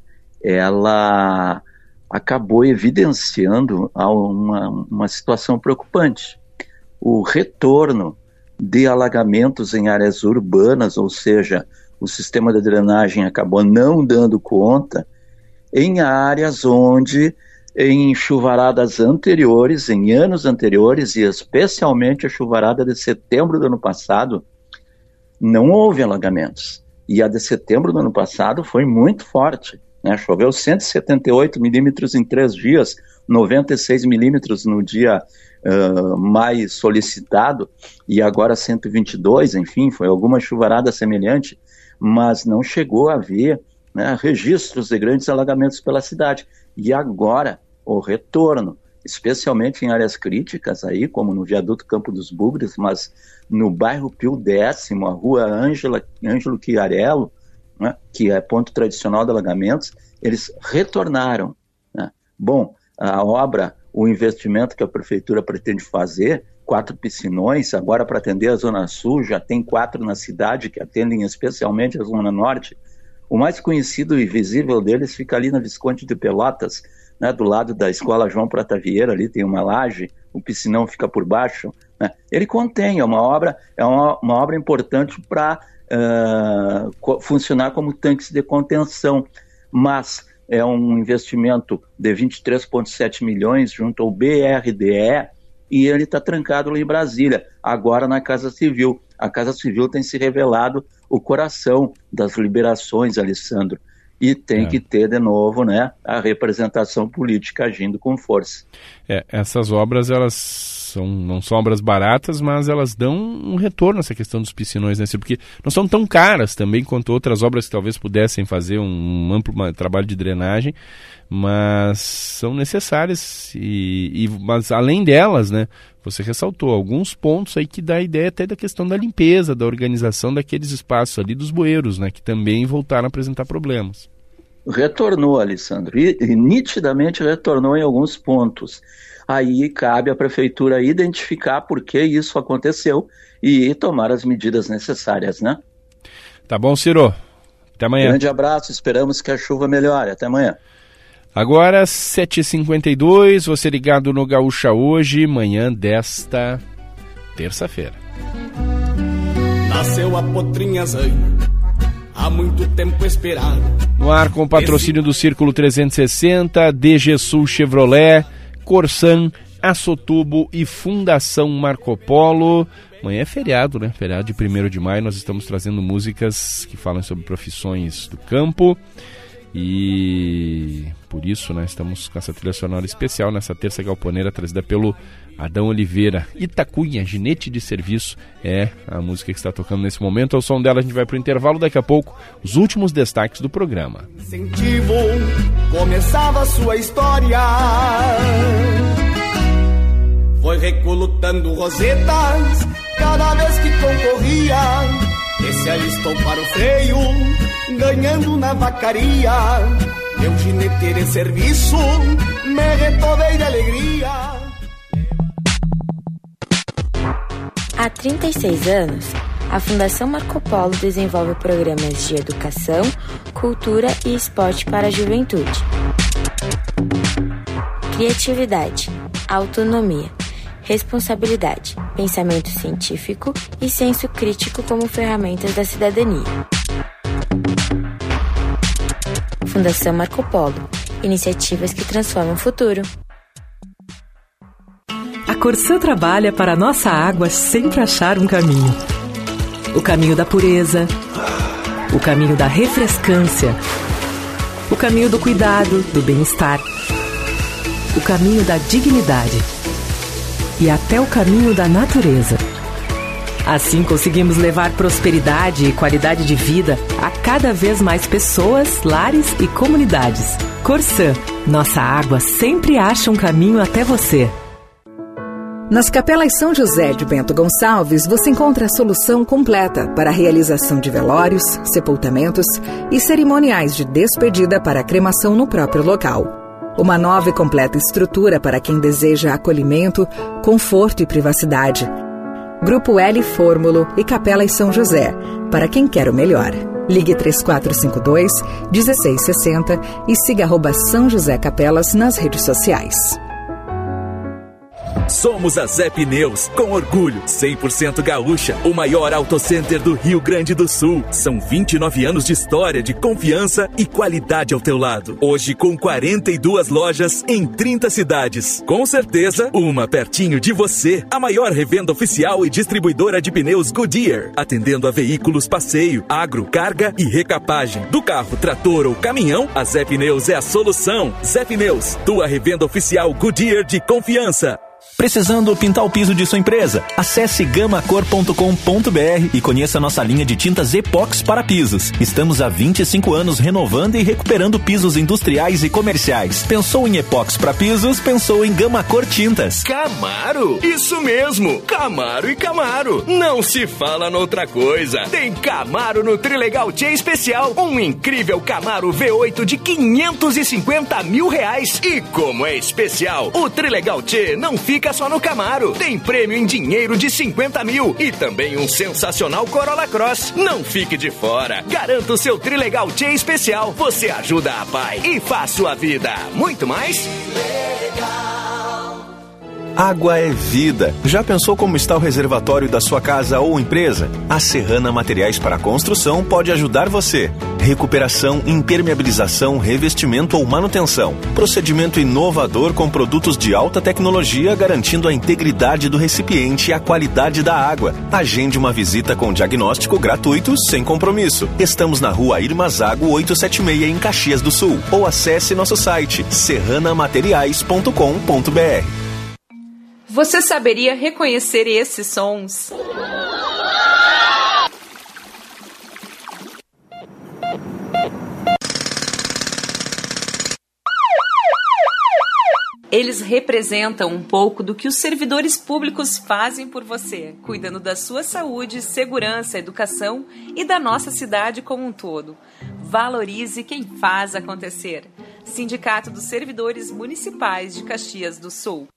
ela acabou evidenciando uma, uma situação preocupante. O retorno de alagamentos em áreas urbanas, ou seja, o sistema de drenagem acabou não dando conta em áreas onde, em chuvaradas anteriores, em anos anteriores, e especialmente a chuvarada de setembro do ano passado, não houve alagamentos. E a de setembro do ano passado foi muito forte, né? Choveu cento e setenta e oito milímetros em três dias, noventa e seis milímetros no dia uh, mais solicitado, e agora cento e vinte e dois, enfim, foi alguma chuvarada semelhante, mas não chegou a haver, né, registros de grandes alagamentos pela cidade. E agora, o retorno, especialmente em áreas críticas, aí, como no viaduto Campo dos Bugres, mas no bairro Pio Décimo, a rua Ângela, Ângelo Chiarello, né, que é ponto tradicional de alagamentos, eles retornaram, né. Bom, a obra, o investimento que a prefeitura pretende fazer, quatro piscinões, agora para atender a Zona Sul, já tem quatro na cidade que atendem especialmente a Zona Norte. O mais conhecido e visível deles fica ali na Visconde de Pelotas, né, do lado da Escola João Prata Vieira, ali tem uma laje, o piscinão fica por baixo, né. Ele contém, é uma obra, é uma, uma obra importante para uh, co- funcionar como tanques de contenção, mas é um investimento de vinte e três vírgula sete milhões junto ao B R D E, e ele está trancado lá em Brasília, agora na Casa Civil. A Casa Civil tem se revelado o coração das liberações, Alessandro, e tem é. que ter de novo, né, a representação política agindo com força. É, essas obras, elas são, não são obras baratas, mas elas dão um retorno nessa questão dos piscinões, né, porque não são tão caras também quanto outras obras que talvez pudessem fazer um amplo uma, trabalho de drenagem, mas são necessárias e, e mas além delas, né, você ressaltou alguns pontos aí que dá a ideia até da questão da limpeza, da organização daqueles espaços ali dos bueiros, né, que também voltaram a apresentar problemas. Retornou, Alessandro, e, e nitidamente retornou em alguns pontos. Aí cabe à prefeitura identificar por que isso aconteceu e tomar as medidas necessárias, né? Tá bom, Ciro. Até amanhã. Grande abraço, esperamos que a chuva melhore. Até amanhã. Agora, sete e cinquenta e dois, você ligado no Gaúcha hoje, manhã desta terça-feira. Nasceu a potrinha zanha, há muito tempo esperado. No ar com o patrocínio do Círculo trezentos e sessenta, D G Sul Chevrolet, Corsan, Assotubo e Fundação Marco Polo. Amanhã é feriado, né? Feriado de primeiro de maio, nós estamos trazendo músicas que falam sobre profissões do campo. E por isso, né, estamos com essa trilha sonora especial nessa terça galponeira trazida pelo Adão Oliveira. Itacunha, Ginete de Serviço, é a música que está tocando nesse momento. Ao som dela a gente vai para o intervalo, daqui a pouco os últimos destaques do programa. Incentivo, começava sua história, foi recrutando rosetas cada vez que concorria, e se alistou para o freio, ganhando na vacaria. Meu ginete de serviço me retovei de alegria. Há trinta e seis anos, a Fundação Marco Polo desenvolve programas de educação, cultura e esporte para a juventude. Criatividade, autonomia, responsabilidade, pensamento científico e senso crítico como ferramentas da cidadania. Fundação Marco Polo, iniciativas que transformam o futuro. A Corsã trabalha para a nossa água sempre achar um caminho. O caminho da pureza, o caminho da refrescância, o caminho do cuidado, do bem-estar, o caminho da dignidade e até o caminho da natureza. Assim conseguimos levar prosperidade e qualidade de vida a cada vez mais pessoas, lares e comunidades. Corsã, nossa água sempre acha um caminho até você. Nas Capelas São José de Bento Gonçalves, você encontra a solução completa para a realização de velórios, sepultamentos e cerimoniais de despedida para a cremação no próprio local. Uma nova e completa estrutura para quem deseja acolhimento, conforto e privacidade. Grupo L Fórmulo e Capelas São José, para quem quer o melhor. Ligue três quatro cinco dois, um seis seis zero e siga arroba São José Capelas nas redes sociais. Somos a Zé Pneus, com orgulho, cem por cento gaúcha, o maior autocenter do Rio Grande do Sul. São vinte e nove anos de história, de confiança e qualidade ao teu lado. Hoje com quarenta e duas lojas em trinta cidades. Com certeza, uma pertinho de você. A maior revenda oficial e distribuidora de pneus Goodyear, atendendo a veículos passeio, agro, carga e recapagem. Do carro, trator ou caminhão, a Zé Pneus é a solução. Zé Pneus, tua revenda oficial Goodyear de confiança. Precisando pintar o piso de sua empresa? Acesse gamacor ponto com ponto b r e conheça nossa linha de tintas Epox para pisos. Estamos há vinte e cinco anos renovando e recuperando pisos industriais e comerciais. Pensou em Epox para pisos? Pensou em Gamacor Tintas. Camaro? Isso mesmo! Camaro e Camaro. Não se fala noutra coisa. Tem Camaro no Trilegal Tchê Especial. Um incrível Camaro V oito de quinhentos e cinquenta mil reais. E como é especial, o Trilegal Tchê não fica só no Camaro. Tem prêmio em dinheiro de cinquenta mil e também um sensacional Corolla Cross. Não fique de fora. Garanta o seu Trilegal Tchê Especial. Você ajuda a pai e faz sua vida muito mais. Água é vida. Já pensou como está o reservatório da sua casa ou empresa? A Serrana Materiais para Construção pode ajudar você. Recuperação, impermeabilização, revestimento ou manutenção. Procedimento inovador com produtos de alta tecnologia, garantindo a integridade do recipiente e a qualidade da água. Agende uma visita com diagnóstico gratuito, sem compromisso. Estamos na rua Irma Zago oitocentos e setenta e seis, em Caxias do Sul. Ou acesse nosso site serrana materiais ponto com ponto b r. Você saberia reconhecer esses sons? Eles representam um pouco do que os servidores públicos fazem por você, cuidando da sua saúde, segurança, educação e da nossa cidade como um todo. Valorize quem faz acontecer. Sindicato dos Servidores Municipais de Caxias do Sul.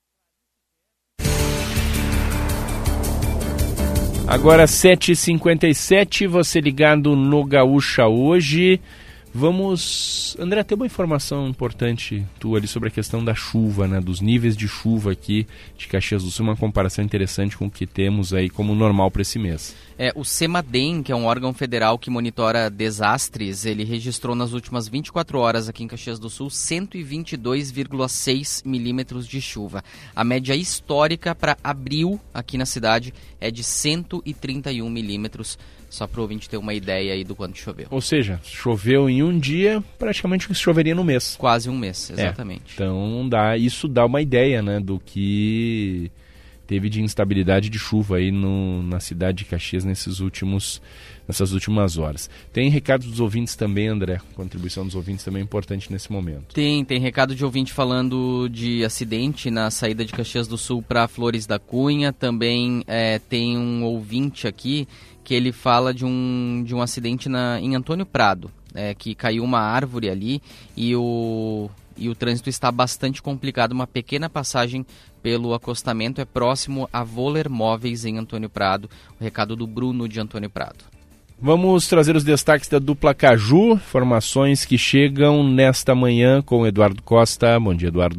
Agora sete e cinquenta e sete, você ligado no Gaúcha hoje. Vamos... André, tem uma informação importante tua ali sobre a questão da chuva, né? Dos níveis de chuva aqui de Caxias do Sul, uma comparação interessante com o que temos aí como normal para esse mês. É, o CEMADEM, que é um órgão federal que monitora desastres, ele registrou nas últimas vinte e quatro horas aqui em Caxias do Sul cento e vinte e dois vírgula seis milímetros de chuva. A média histórica para abril aqui na cidade é de cento e trinta e um milímetros, só para o ouvinte ter uma ideia aí do quanto choveu. Ou seja, choveu em um dia, praticamente o que choveria no mês. Quase um mês, exatamente. É, então dá, isso dá uma ideia, né, do que teve de instabilidade de chuva aí no, na cidade de Caxias nesses últimos, nessas últimas horas. Tem recado dos ouvintes também, André? Contribuição dos ouvintes também é importante nesse momento. Tem, tem recado de ouvinte falando de acidente na saída de Caxias do Sul para Flores da Cunha. Também é, tem um ouvinte aqui que ele fala de um, de um acidente na, em Antônio Prado, é, que caiu uma árvore ali e o, e o trânsito está bastante complicado. Uma pequena passagem pelo acostamento é próximo a Voller Móveis em Antônio Prado. O recado do Bruno de Antônio Prado. Vamos trazer os destaques da dupla Caju, informações que chegam nesta manhã com o Eduardo Costa. Bom dia, Eduardo.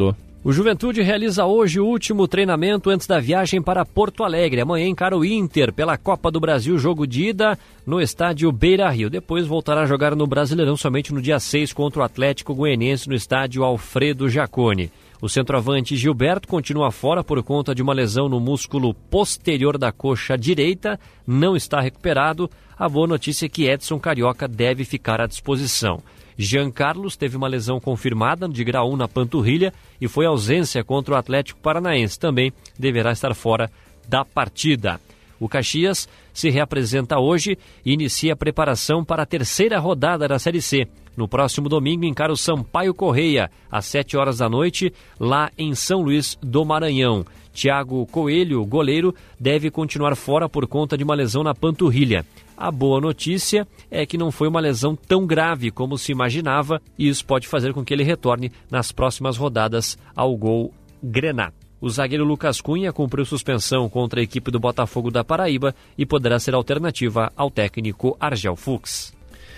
O Juventude realiza hoje o último treinamento antes da viagem para Porto Alegre. Amanhã encara o Inter pela Copa do Brasil, jogo de ida no estádio Beira-Rio. Depois voltará a jogar no Brasileirão somente no dia seis contra o Atlético Goianiense no estádio Alfredo Jaconi. O centroavante Gilberto continua fora por conta de uma lesão no músculo posterior da coxa direita, não está recuperado. A boa notícia é que Edson Carioca deve ficar à disposição. Jean Carlos teve uma lesão confirmada de grau um na panturrilha e foi ausência contra o Atlético Paranaense. Também deverá estar fora da partida. O Caxias se reapresenta hoje e inicia a preparação para a terceira rodada da Série C. No próximo domingo encara o Sampaio Correia, às sete horas da noite, lá em São Luís do Maranhão. Thiago Coelho, goleiro, deve continuar fora por conta de uma lesão na panturrilha. A boa notícia é que não foi uma lesão tão grave como se imaginava e isso pode fazer com que ele retorne nas próximas rodadas ao Gol Grená. O zagueiro Lucas Cunha cumpriu suspensão contra a equipe do Botafogo da Paraíba e poderá ser alternativa ao técnico Argel Fuchs.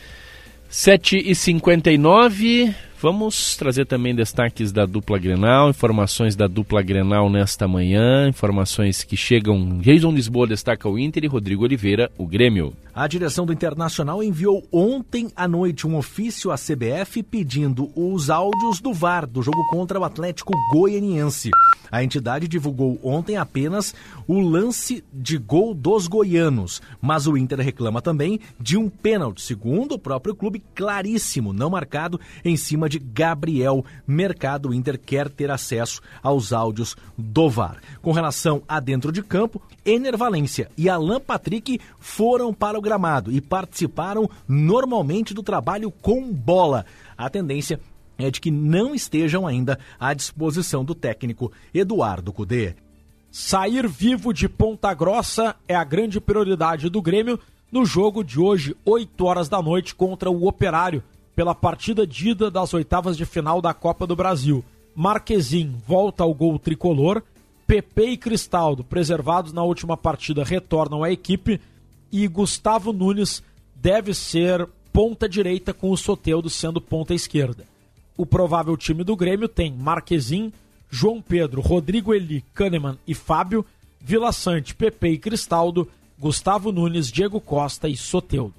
sete e cinquenta e nove, vamos trazer também destaques da dupla Grenal, informações da dupla Grenal nesta manhã, informações que chegam. Jason Lisboa destaca o Inter e Rodrigo Oliveira, o Grêmio. A direção do Internacional enviou ontem à noite um ofício à C B F pedindo os áudios do V A R do jogo contra o Atlético Goianiense. A entidade divulgou ontem apenas o lance de gol dos goianos, mas o Inter reclama também de um pênalti, segundo o próprio clube, claríssimo, não marcado, em cima de Gabriel Mercado. O Inter quer ter acesso aos áudios do V A R. Com relação a dentro de campo, Ener Valencia e Alan Patrick foram para o gramado e participaram normalmente do trabalho com bola. A tendência é de que não estejam ainda à disposição do técnico Eduardo Cudê. Sair vivo de Ponta Grossa é a grande prioridade do Grêmio no jogo de hoje, oito horas da noite, contra o Operário, pela partida de ida das oitavas de final da Copa do Brasil. Marquezin volta ao gol tricolor, Pepe e Cristaldo, preservados na última partida, retornam à equipe e Gustavo Nunes deve ser ponta direita com o Soteldo sendo ponta esquerda. O provável time do Grêmio tem Marquezin, João Pedro, Rodrigo Eli, Kahneman e Fábio, Vila Sante, Pepe e Cristaldo, Gustavo Nunes, Diego Costa e Soteldo.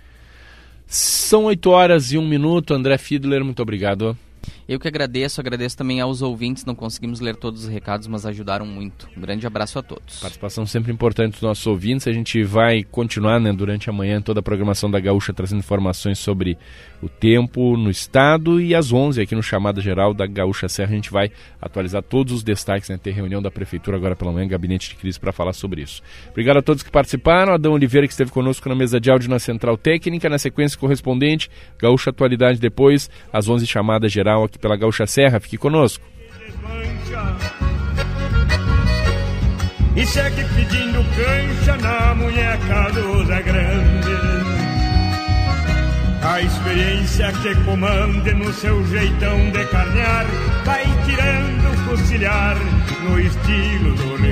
São oito horas e um minuto. André Fiedler, muito obrigado. Eu que agradeço, agradeço também aos ouvintes, não conseguimos ler todos os recados, mas ajudaram muito. Um grande abraço a todos. Participação sempre importante dos nossos ouvintes. A gente vai continuar, né, durante a manhã toda a programação da Gaúcha trazendo informações sobre o tempo no estado, e às onze aqui no Chamada Geral da Gaúcha Serra a gente vai atualizar todos os destaques, né, ter reunião da Prefeitura agora pela manhã, gabinete de crise, para falar sobre isso. Obrigado a todos que participaram, Adão Oliveira que esteve conosco na mesa de áudio na Central Técnica, na sequência correspondente, Gaúcha Atualidade depois, às onze Chamada Geral aqui pela Gaúcha Serra. Fique conosco. E segue pedindo cancha na munheca do Zé Grande. A experiência que comande no seu jeitão de carnear vai tirando o fucilhar no estilo do